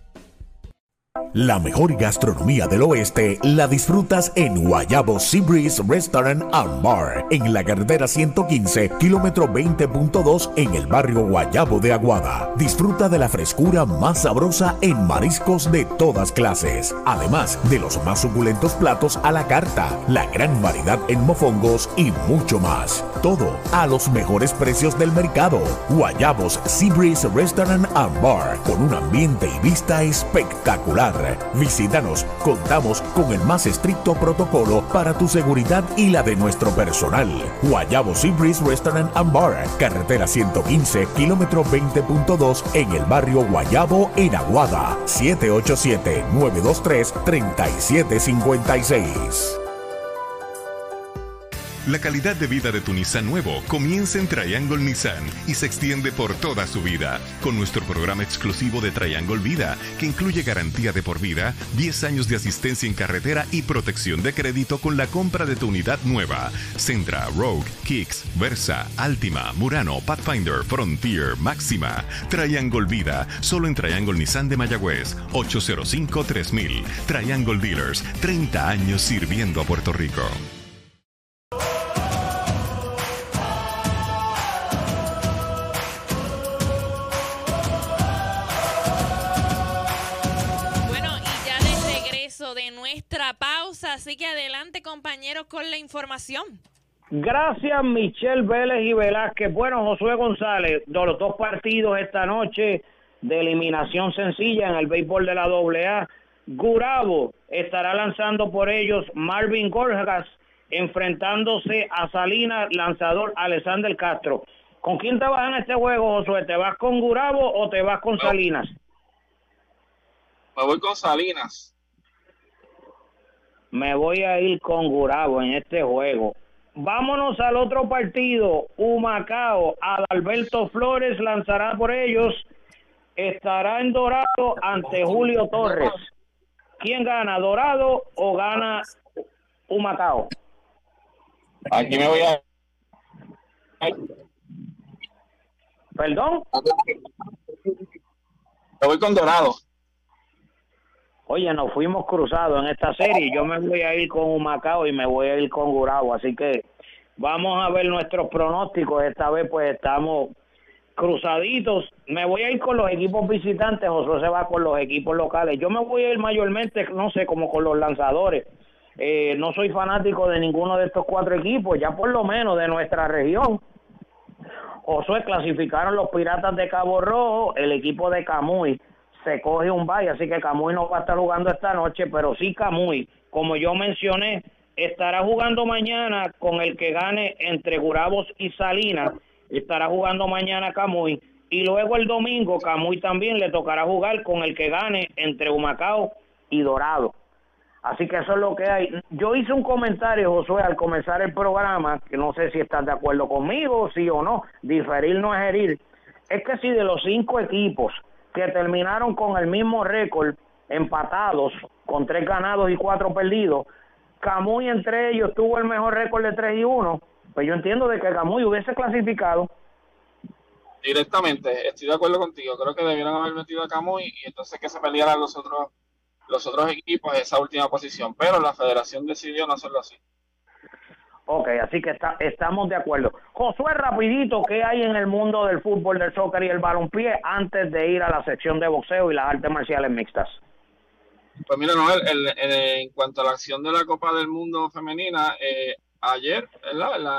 La mejor gastronomía del oeste la disfrutas en Guayabo Seabreeze Restaurant and Bar, en la carretera 115, kilómetro 20.2, en el barrio Guayabo de Aguada. Disfruta de la frescura más sabrosa en mariscos de todas clases, además de los más suculentos platos a la carta, la gran variedad en mofongos y mucho más. Todo a los mejores precios del mercado. Guayabos Seabreeze Restaurant and Bar, con un ambiente y vista espectacular. Visítanos, contamos con el más estricto protocolo para tu seguridad y la de nuestro personal. Guayabo Seabreeze Restaurant and Bar, carretera 115, kilómetro 20.2, en el barrio Guayabo, en Aguada. 787-923-3756. La calidad de vida de tu Nissan nuevo comienza en Triangle Nissan y se extiende por toda su vida, con nuestro programa exclusivo de Triangle Vida, que incluye garantía de por vida, 10 años de asistencia en carretera y protección de crédito con la compra de tu unidad nueva. Sentra, Rogue, Kicks, Versa, Altima, Murano, Pathfinder, Frontier, Máxima. Triangle Vida, solo en Triangle Nissan de Mayagüez. 805-3000. Triangle Dealers, 30 años sirviendo a Puerto Rico. De nuestra pausa, así que adelante, compañeros, con la información. Gracias, Michelle Vélez y Velázquez. Bueno, Josué González, de los dos partidos esta noche de eliminación sencilla en el béisbol de la AA, Gurabo estará lanzando por ellos Marvin Gorgas, enfrentándose a Salinas, lanzador Alexander Castro. ¿Con quién te vas en este juego, Josué? ¿Te vas con Gurabo o te vas con Salinas? Me voy con Salinas. Me voy a ir con Gurabo en este juego. Vámonos al otro partido, Humacao. Adalberto Flores lanzará por ellos. Estará en Dorado ante Julio Torres. ¿Quién gana, Dorado o gana Humacao? Aquí me voy a... ¿Perdón? Me voy con Dorado. Oye, nos fuimos cruzados en esta serie. Yo me voy a ir con Humacao y me voy a ir con Gurabo. Así que vamos a ver nuestros pronósticos. Esta vez pues estamos cruzaditos. Me voy a ir con los equipos visitantes. Josué se va con los equipos locales. Yo me voy a ir mayormente, no sé, como con los lanzadores. No soy fanático de ninguno de estos cuatro equipos, ya por lo menos de nuestra región. Josué, clasificaron los Piratas de Cabo Rojo, el equipo de Camuy se coge un bye, así que Camuy no va a estar jugando esta noche, pero sí Camuy, como yo mencioné, estará jugando mañana con el que gane entre Gurabos y Salinas, estará jugando mañana Camuy, y luego el domingo Camuy también le tocará jugar con el que gane entre Humacao y Dorado. Así que eso es lo que hay. Yo hice un comentario, Josué, al comenzar el programa, que no sé si estás de acuerdo conmigo, sí o no, diferir no es herir. Es que si de los 5 equipos que terminaron con el mismo récord, empatados, con 3 ganados y 4 perdidos, Camuy entre ellos tuvo el mejor récord de 3-1, pues yo entiendo de que Camuy hubiese clasificado. Directamente, estoy de acuerdo contigo. Creo que debieron haber metido a Camuy y entonces que se pelearan los otros equipos esa última posición, pero la federación decidió no hacerlo así. Ok, así que estamos de acuerdo. Josué, rapidito, ¿qué hay en el mundo del fútbol, del soccer y el balompié antes de ir a la sección de boxeo y las artes marciales mixtas? Pues mira, Noel, en cuanto a la acción de la Copa del Mundo femenina, ayer, en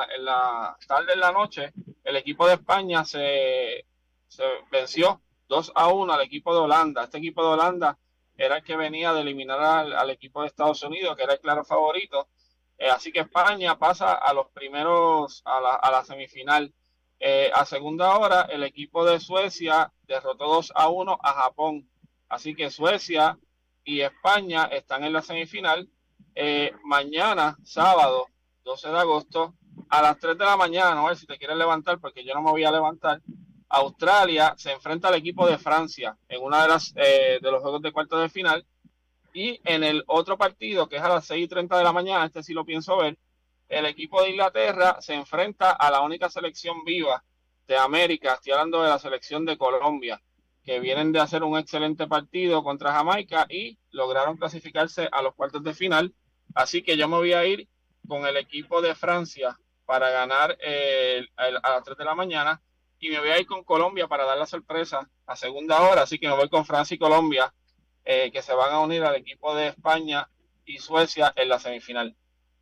la tarde de la noche, el equipo de España se venció 2-1 al equipo de Holanda. Este equipo de Holanda era el que venía de eliminar al equipo de Estados Unidos, que era el claro favorito. Así que España pasa a los primeros, a la semifinal. A segunda hora, el equipo de Suecia derrotó 2-1 a Japón. Así que Suecia y España están en la semifinal. Mañana, sábado, 12 de agosto, a las 3 de la mañana, a ver si te quieres levantar, porque yo no me voy a levantar. Australia se enfrenta al equipo de Francia en una de los juegos de cuartos de final, y en el otro partido, que es a las 6:30 de la mañana, este sí lo pienso ver, el equipo de Inglaterra se enfrenta a la única selección viva de América, estoy hablando de la selección de Colombia, que vienen de hacer un excelente partido contra Jamaica y lograron clasificarse a los cuartos de final. Así que yo me voy a ir con el equipo de Francia para ganar a las 3 de la mañana, y me voy a ir con Colombia para dar la sorpresa a segunda hora. Así que me voy con Francia y Colombia, que se van a unir al equipo de España y Suecia en la semifinal.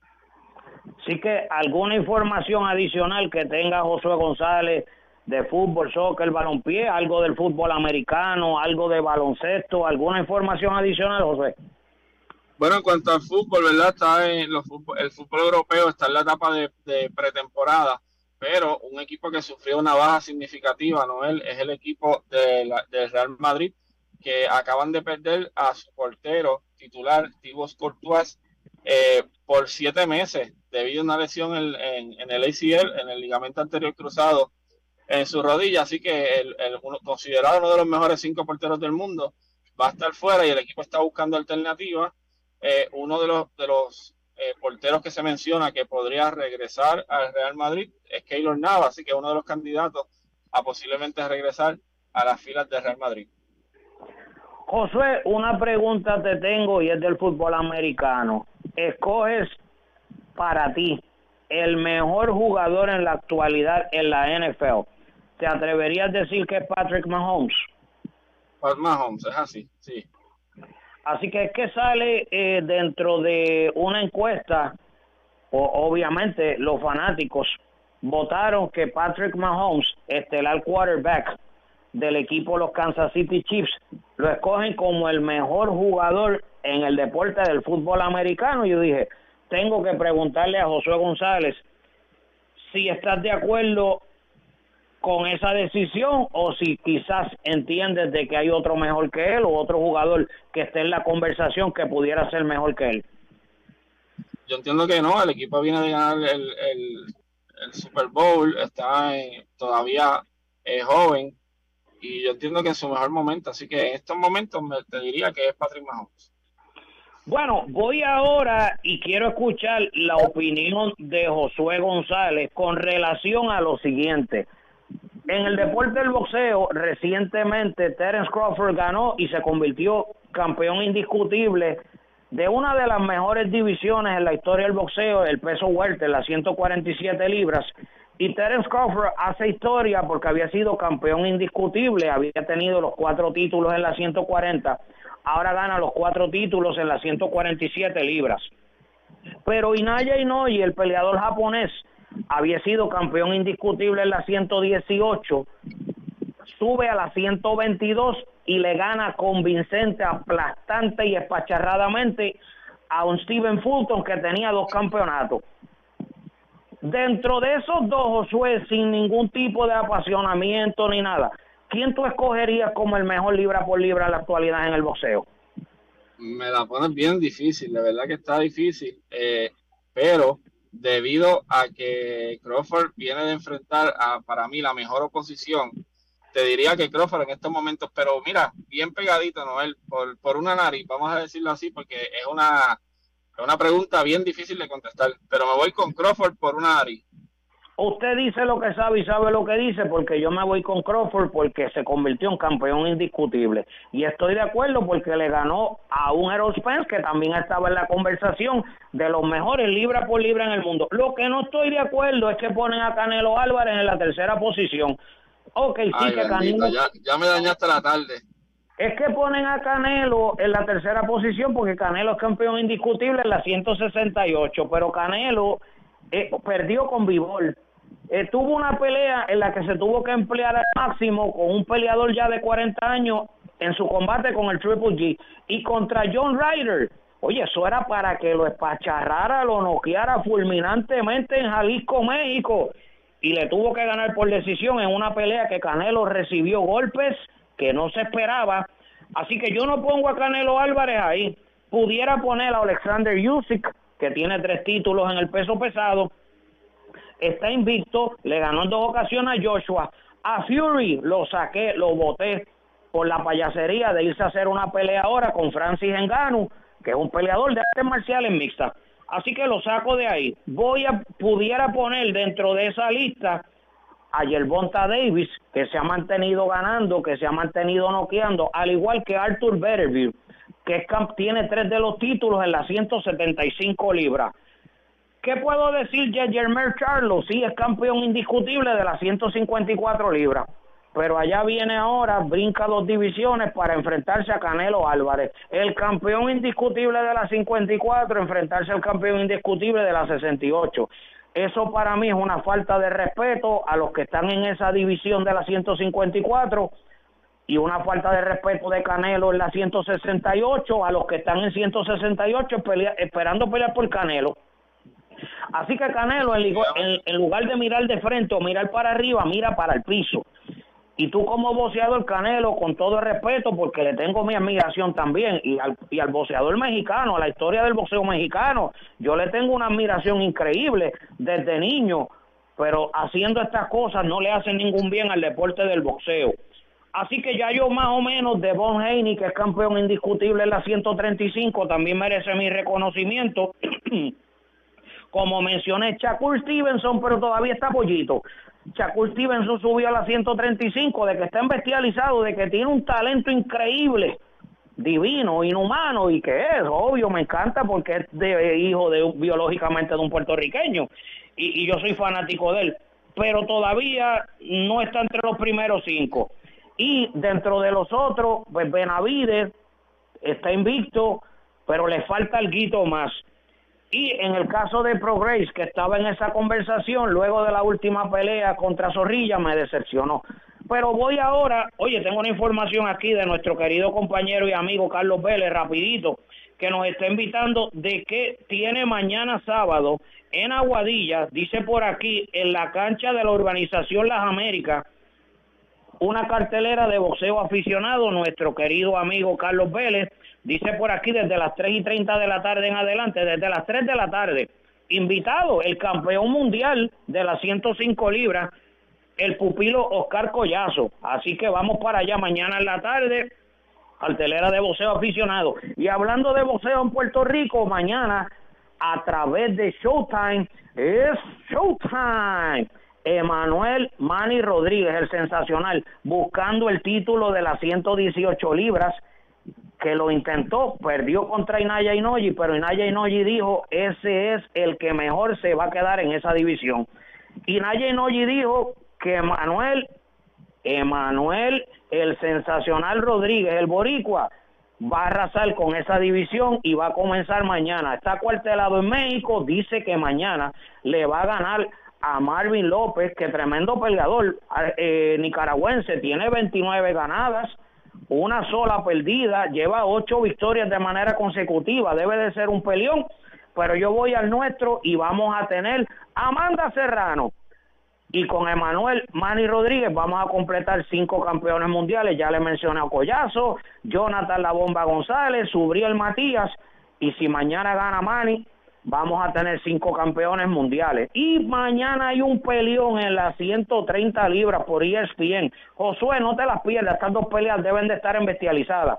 Así que alguna información adicional que tenga Josué González de fútbol, soccer, balompié, algo del fútbol americano, algo de baloncesto, alguna información adicional, Josué. Bueno, en cuanto al fútbol, ¿verdad? El fútbol europeo está en la etapa de pretemporada, pero un equipo que sufrió una baja significativa, Noel, es el equipo de Real Madrid, que acaban de perder a su portero titular, Thibaut Courtois, por 7 meses, debido a una lesión en el ACL, en el ligamento anterior cruzado en su rodilla. Así que considerado uno de los mejores 5 porteros del mundo va a estar fuera, y el equipo está buscando alternativas. Uno de los porteros que se menciona que podría regresar al Real Madrid es Keylor Navas, así que uno de los candidatos a posiblemente regresar a las filas de Real Madrid. Josué, una pregunta te tengo y es del fútbol americano. Escoges para ti el mejor jugador en la actualidad en la NFL. ¿Te atreverías a decir que es Patrick Mahomes? Patrick Mahomes, es así, sí. Así que es que sale dentro de una encuesta obviamente los fanáticos votaron que Patrick Mahomes, estelar quarterback del equipo los Kansas City Chiefs, lo escogen como el mejor jugador en el deporte del fútbol americano. Yo dije, tengo que preguntarle a Josué González si estás de acuerdo con esa decisión o si quizás entiendes de que hay otro mejor que él o otro jugador que esté en la conversación que pudiera ser mejor que él. Yo entiendo que no, el equipo viene de ganar el Super Bowl, está todavía joven, y yo entiendo que en su mejor momento, así que en estos momentos te diría que es Patrick Mahomes. Bueno, voy ahora y quiero escuchar la opinión de Josué González con relación a lo siguiente. En el deporte del boxeo, recientemente Terence Crawford ganó y se convirtió campeón indiscutible de una de las mejores divisiones en la historia del boxeo, el peso welter, las 147 libras. Y Terence Crawford hace historia porque había sido campeón indiscutible, había tenido los 4 títulos en las 140, ahora gana los 4 títulos en las 147 libras. Pero Inaya Inoue, el peleador japonés, había sido campeón indiscutible en la 118, sube a la 122 y le gana convincente, aplastante y espacharradamente a un Stephen Fulton que tenía 2 campeonatos. Dentro de esos dos, Josué, sin ningún tipo de apasionamiento ni nada, ¿quién tú escogerías como el mejor libra por libra en la actualidad en el boxeo? Me la pones bien difícil, la verdad que está difícil, pero debido a que Crawford viene de enfrentar para mí la mejor oposición, te diría que Crawford en estos momentos, pero mira, bien pegadito, Noel, por una nariz, vamos a decirlo así, porque es una pregunta bien difícil de contestar, pero me voy con Crawford por una nariz. Usted dice lo que sabe y sabe lo que dice, porque yo me voy con Crawford porque se convirtió en campeón indiscutible. Y estoy de acuerdo porque le ganó a un Errol Spence que también estaba en la conversación de los mejores libra por libra en el mundo. Lo que no estoy de acuerdo es que ponen a Canelo Álvarez en la tercera posición. Ok, sí. Ay, que bendito, Canelo... ya me dañaste la tarde. Es que ponen a Canelo en la tercera posición porque Canelo es campeón indiscutible en la 168, pero Canelo perdió con Bivol. Tuvo una pelea en la que se tuvo que emplear al máximo con un peleador ya de 40 años en su combate con el Triple G y contra John Ryder. Oye, eso era para que lo espacharrara, lo noqueara fulminantemente en Jalisco, México, y le tuvo que ganar por decisión en una pelea que Canelo recibió golpes que no se esperaba. Así que yo no pongo a Canelo Álvarez ahí. Pudiera poner a Alexander Usyk, que tiene 3 títulos en el peso pesado, está invicto, le ganó en 2 ocasiones a Joshua. A Fury lo saqué, lo boté por la payasería de irse a hacer una pelea ahora con Francis Ngannou, que es un peleador de artes marciales mixtas. Así que lo saco de ahí. Pudiera poner dentro de esa lista a Gervonta Davis, que se ha mantenido ganando, que se ha mantenido noqueando, al igual que Arthur Beterbiev, que tiene 3 de los títulos en las 175 libras. ¿Qué puedo decir de Jermell Charlo? Sí, es campeón indiscutible de las 154 libras, pero allá viene ahora, brinca 2 divisiones para enfrentarse a Canelo Álvarez. El campeón indiscutible de las 54, enfrentarse al campeón indiscutible de las 68. Eso para mí es una falta de respeto a los que están en esa división de las 154 y una falta de respeto de Canelo en la 168 a los que están en 168 esperando pelear por Canelo. Así que Canelo, en lugar de mirar de frente o mirar para arriba, mira para el piso. Y tú como boxeador, Canelo, con todo el respeto, porque le tengo mi admiración también, y al boxeador mexicano, a la historia del boxeo mexicano, yo le tengo una admiración increíble desde niño, pero haciendo estas cosas no le hacen ningún bien al deporte del boxeo. Así que ya yo más o menos, Devon Haney, que es campeón indiscutible en la 135, también merece mi reconocimiento. Como mencioné, Shakur Stevenson, pero todavía está pollito. Shakur Stevenson subió a la 135, de que está embestializado, de que tiene un talento increíble, divino, inhumano, y que es, obvio, me encanta porque es hijo biológicamente de un puertorriqueño, y yo soy fanático de él, pero todavía no está entre los primeros 5. Y dentro de los otros, pues Benavidez está invicto, pero le falta algo más. Y en el caso de Prograis, que estaba en esa conversación, luego de la última pelea contra Zorrilla, me decepcionó. Pero voy ahora, oye, tengo una información aquí de nuestro querido compañero y amigo Carlos Vélez, rapidito, que nos está invitando de que tiene mañana sábado en Aguadilla, dice por aquí, en la cancha de la urbanización Las Américas, una cartelera de boxeo aficionado, nuestro querido amigo Carlos Vélez, dice por aquí desde las 3:30 de la tarde en adelante, desde las 3 de la tarde, invitado el campeón mundial de las 105 libras, el pupilo Oscar Collazo. Así que vamos para allá mañana en la tarde, cartelera de boxeo aficionado. Y hablando de boxeo en Puerto Rico, mañana a través de Showtime, es Showtime. Emanuel Manny Rodríguez, el sensacional, buscando el título de las 118 libras, que lo intentó, perdió contra Inaya Inoue, pero Inaya Inoue dijo, ese es el que mejor se va a quedar en esa división. Inaya Inoue dijo que Emanuel, el sensacional Rodríguez, el boricua, va a arrasar con esa división y va a comenzar mañana. Está cuartelado en México, dice que mañana le va a ganar a Marvin López, que tremendo peleador nicaragüense, tiene 29 ganadas, una sola perdida, lleva 8 victorias de manera consecutiva, debe de ser un peleón, pero yo voy al nuestro y vamos a tener a Amanda Serrano, y con Emanuel Manny Rodríguez vamos a completar 5 campeones mundiales, ya le mencioné a Collazo, Jonathan La Bomba González, Subriel Matías, y si mañana gana Manny, vamos a tener 5 campeones mundiales. Y mañana hay un peleón en las 130 libras por ESPN. Josué, no te las pierdas, estas 2 peleas deben de estar bestializadas.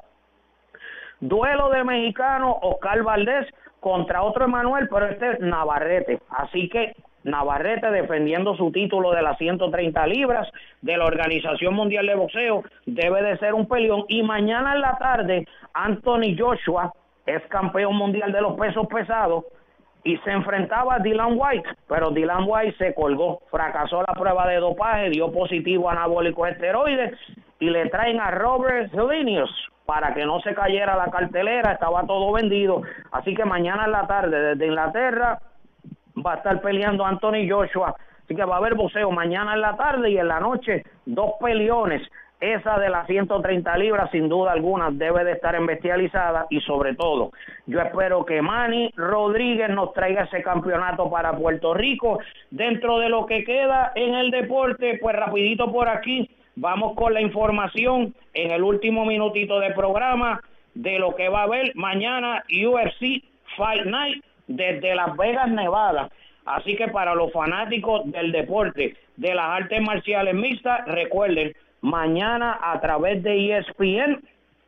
Duelo de mexicano, Oscar Valdés contra otro Emanuel, pero este es Navarrete. Así que Navarrete defendiendo su título de las 130 libras de la Organización Mundial de Boxeo, debe de ser un peleón. Y mañana en la tarde, Anthony Joshua es campeón mundial de los pesos pesados, y se enfrentaba a Dylan White, pero Dylan White se colgó, fracasó la prueba de dopaje, dio positivo a anabólicos esteroides, y le traen a Robert Helenius para que no se cayera la cartelera, estaba todo vendido. Así que mañana en la tarde, desde Inglaterra, va a estar peleando Anthony Joshua, así que va a haber boxeo mañana en la tarde, y en la noche 2 peleones. Esa de las 130 libras, sin duda alguna, debe de estar bestializada, y sobre todo, yo espero que Manny Rodríguez nos traiga ese campeonato para Puerto Rico. Dentro de lo que queda en el deporte, pues rapidito por aquí, vamos con la información en el último minutito de programa de lo que va a haber mañana UFC Fight Night desde Las Vegas, Nevada. Así que para los fanáticos del deporte, de las artes marciales mixtas, recuerden, mañana a través de ESPN,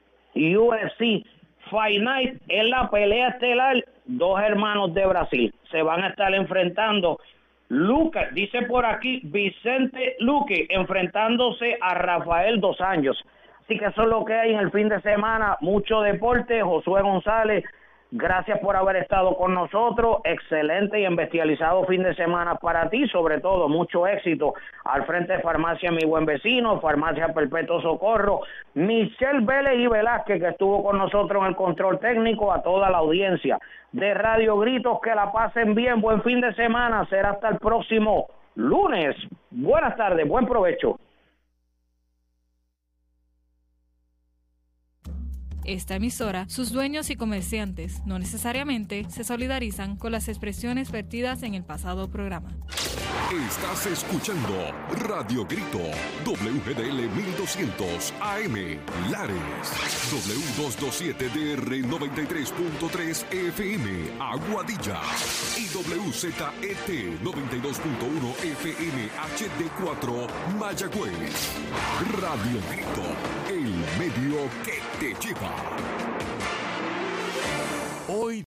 UFC Fight Night, es la pelea estelar, 2 hermanos de Brasil. Se van a estar enfrentando, Luque, dice por aquí, Vicente Luque, enfrentándose a Rafael Dos Anjos. Así que eso es lo que hay en el fin de semana, mucho deporte. Josué González, gracias por haber estado con nosotros, excelente y bestializado fin de semana para ti, sobre todo mucho éxito al frente de Farmacia Mi Buen Vecino, Farmacia Perpetuo Socorro, Michelle Vélez y Velázquez, que estuvo con nosotros en el control técnico, a toda la audiencia de Radio Gritos, que la pasen bien, buen fin de semana, será hasta el próximo lunes. Buenas tardes, buen provecho. Esta emisora, sus dueños y comerciantes no necesariamente se solidarizan con las expresiones vertidas en el pasado programa. Estás escuchando Radio Grito, WGDL 1200 AM, Lares, W227DR 93.3 FM, Aguadilla, y WZET 92.1 FM HD4, Mayagüez. Radio Grito, el medio que te lleva. Hoy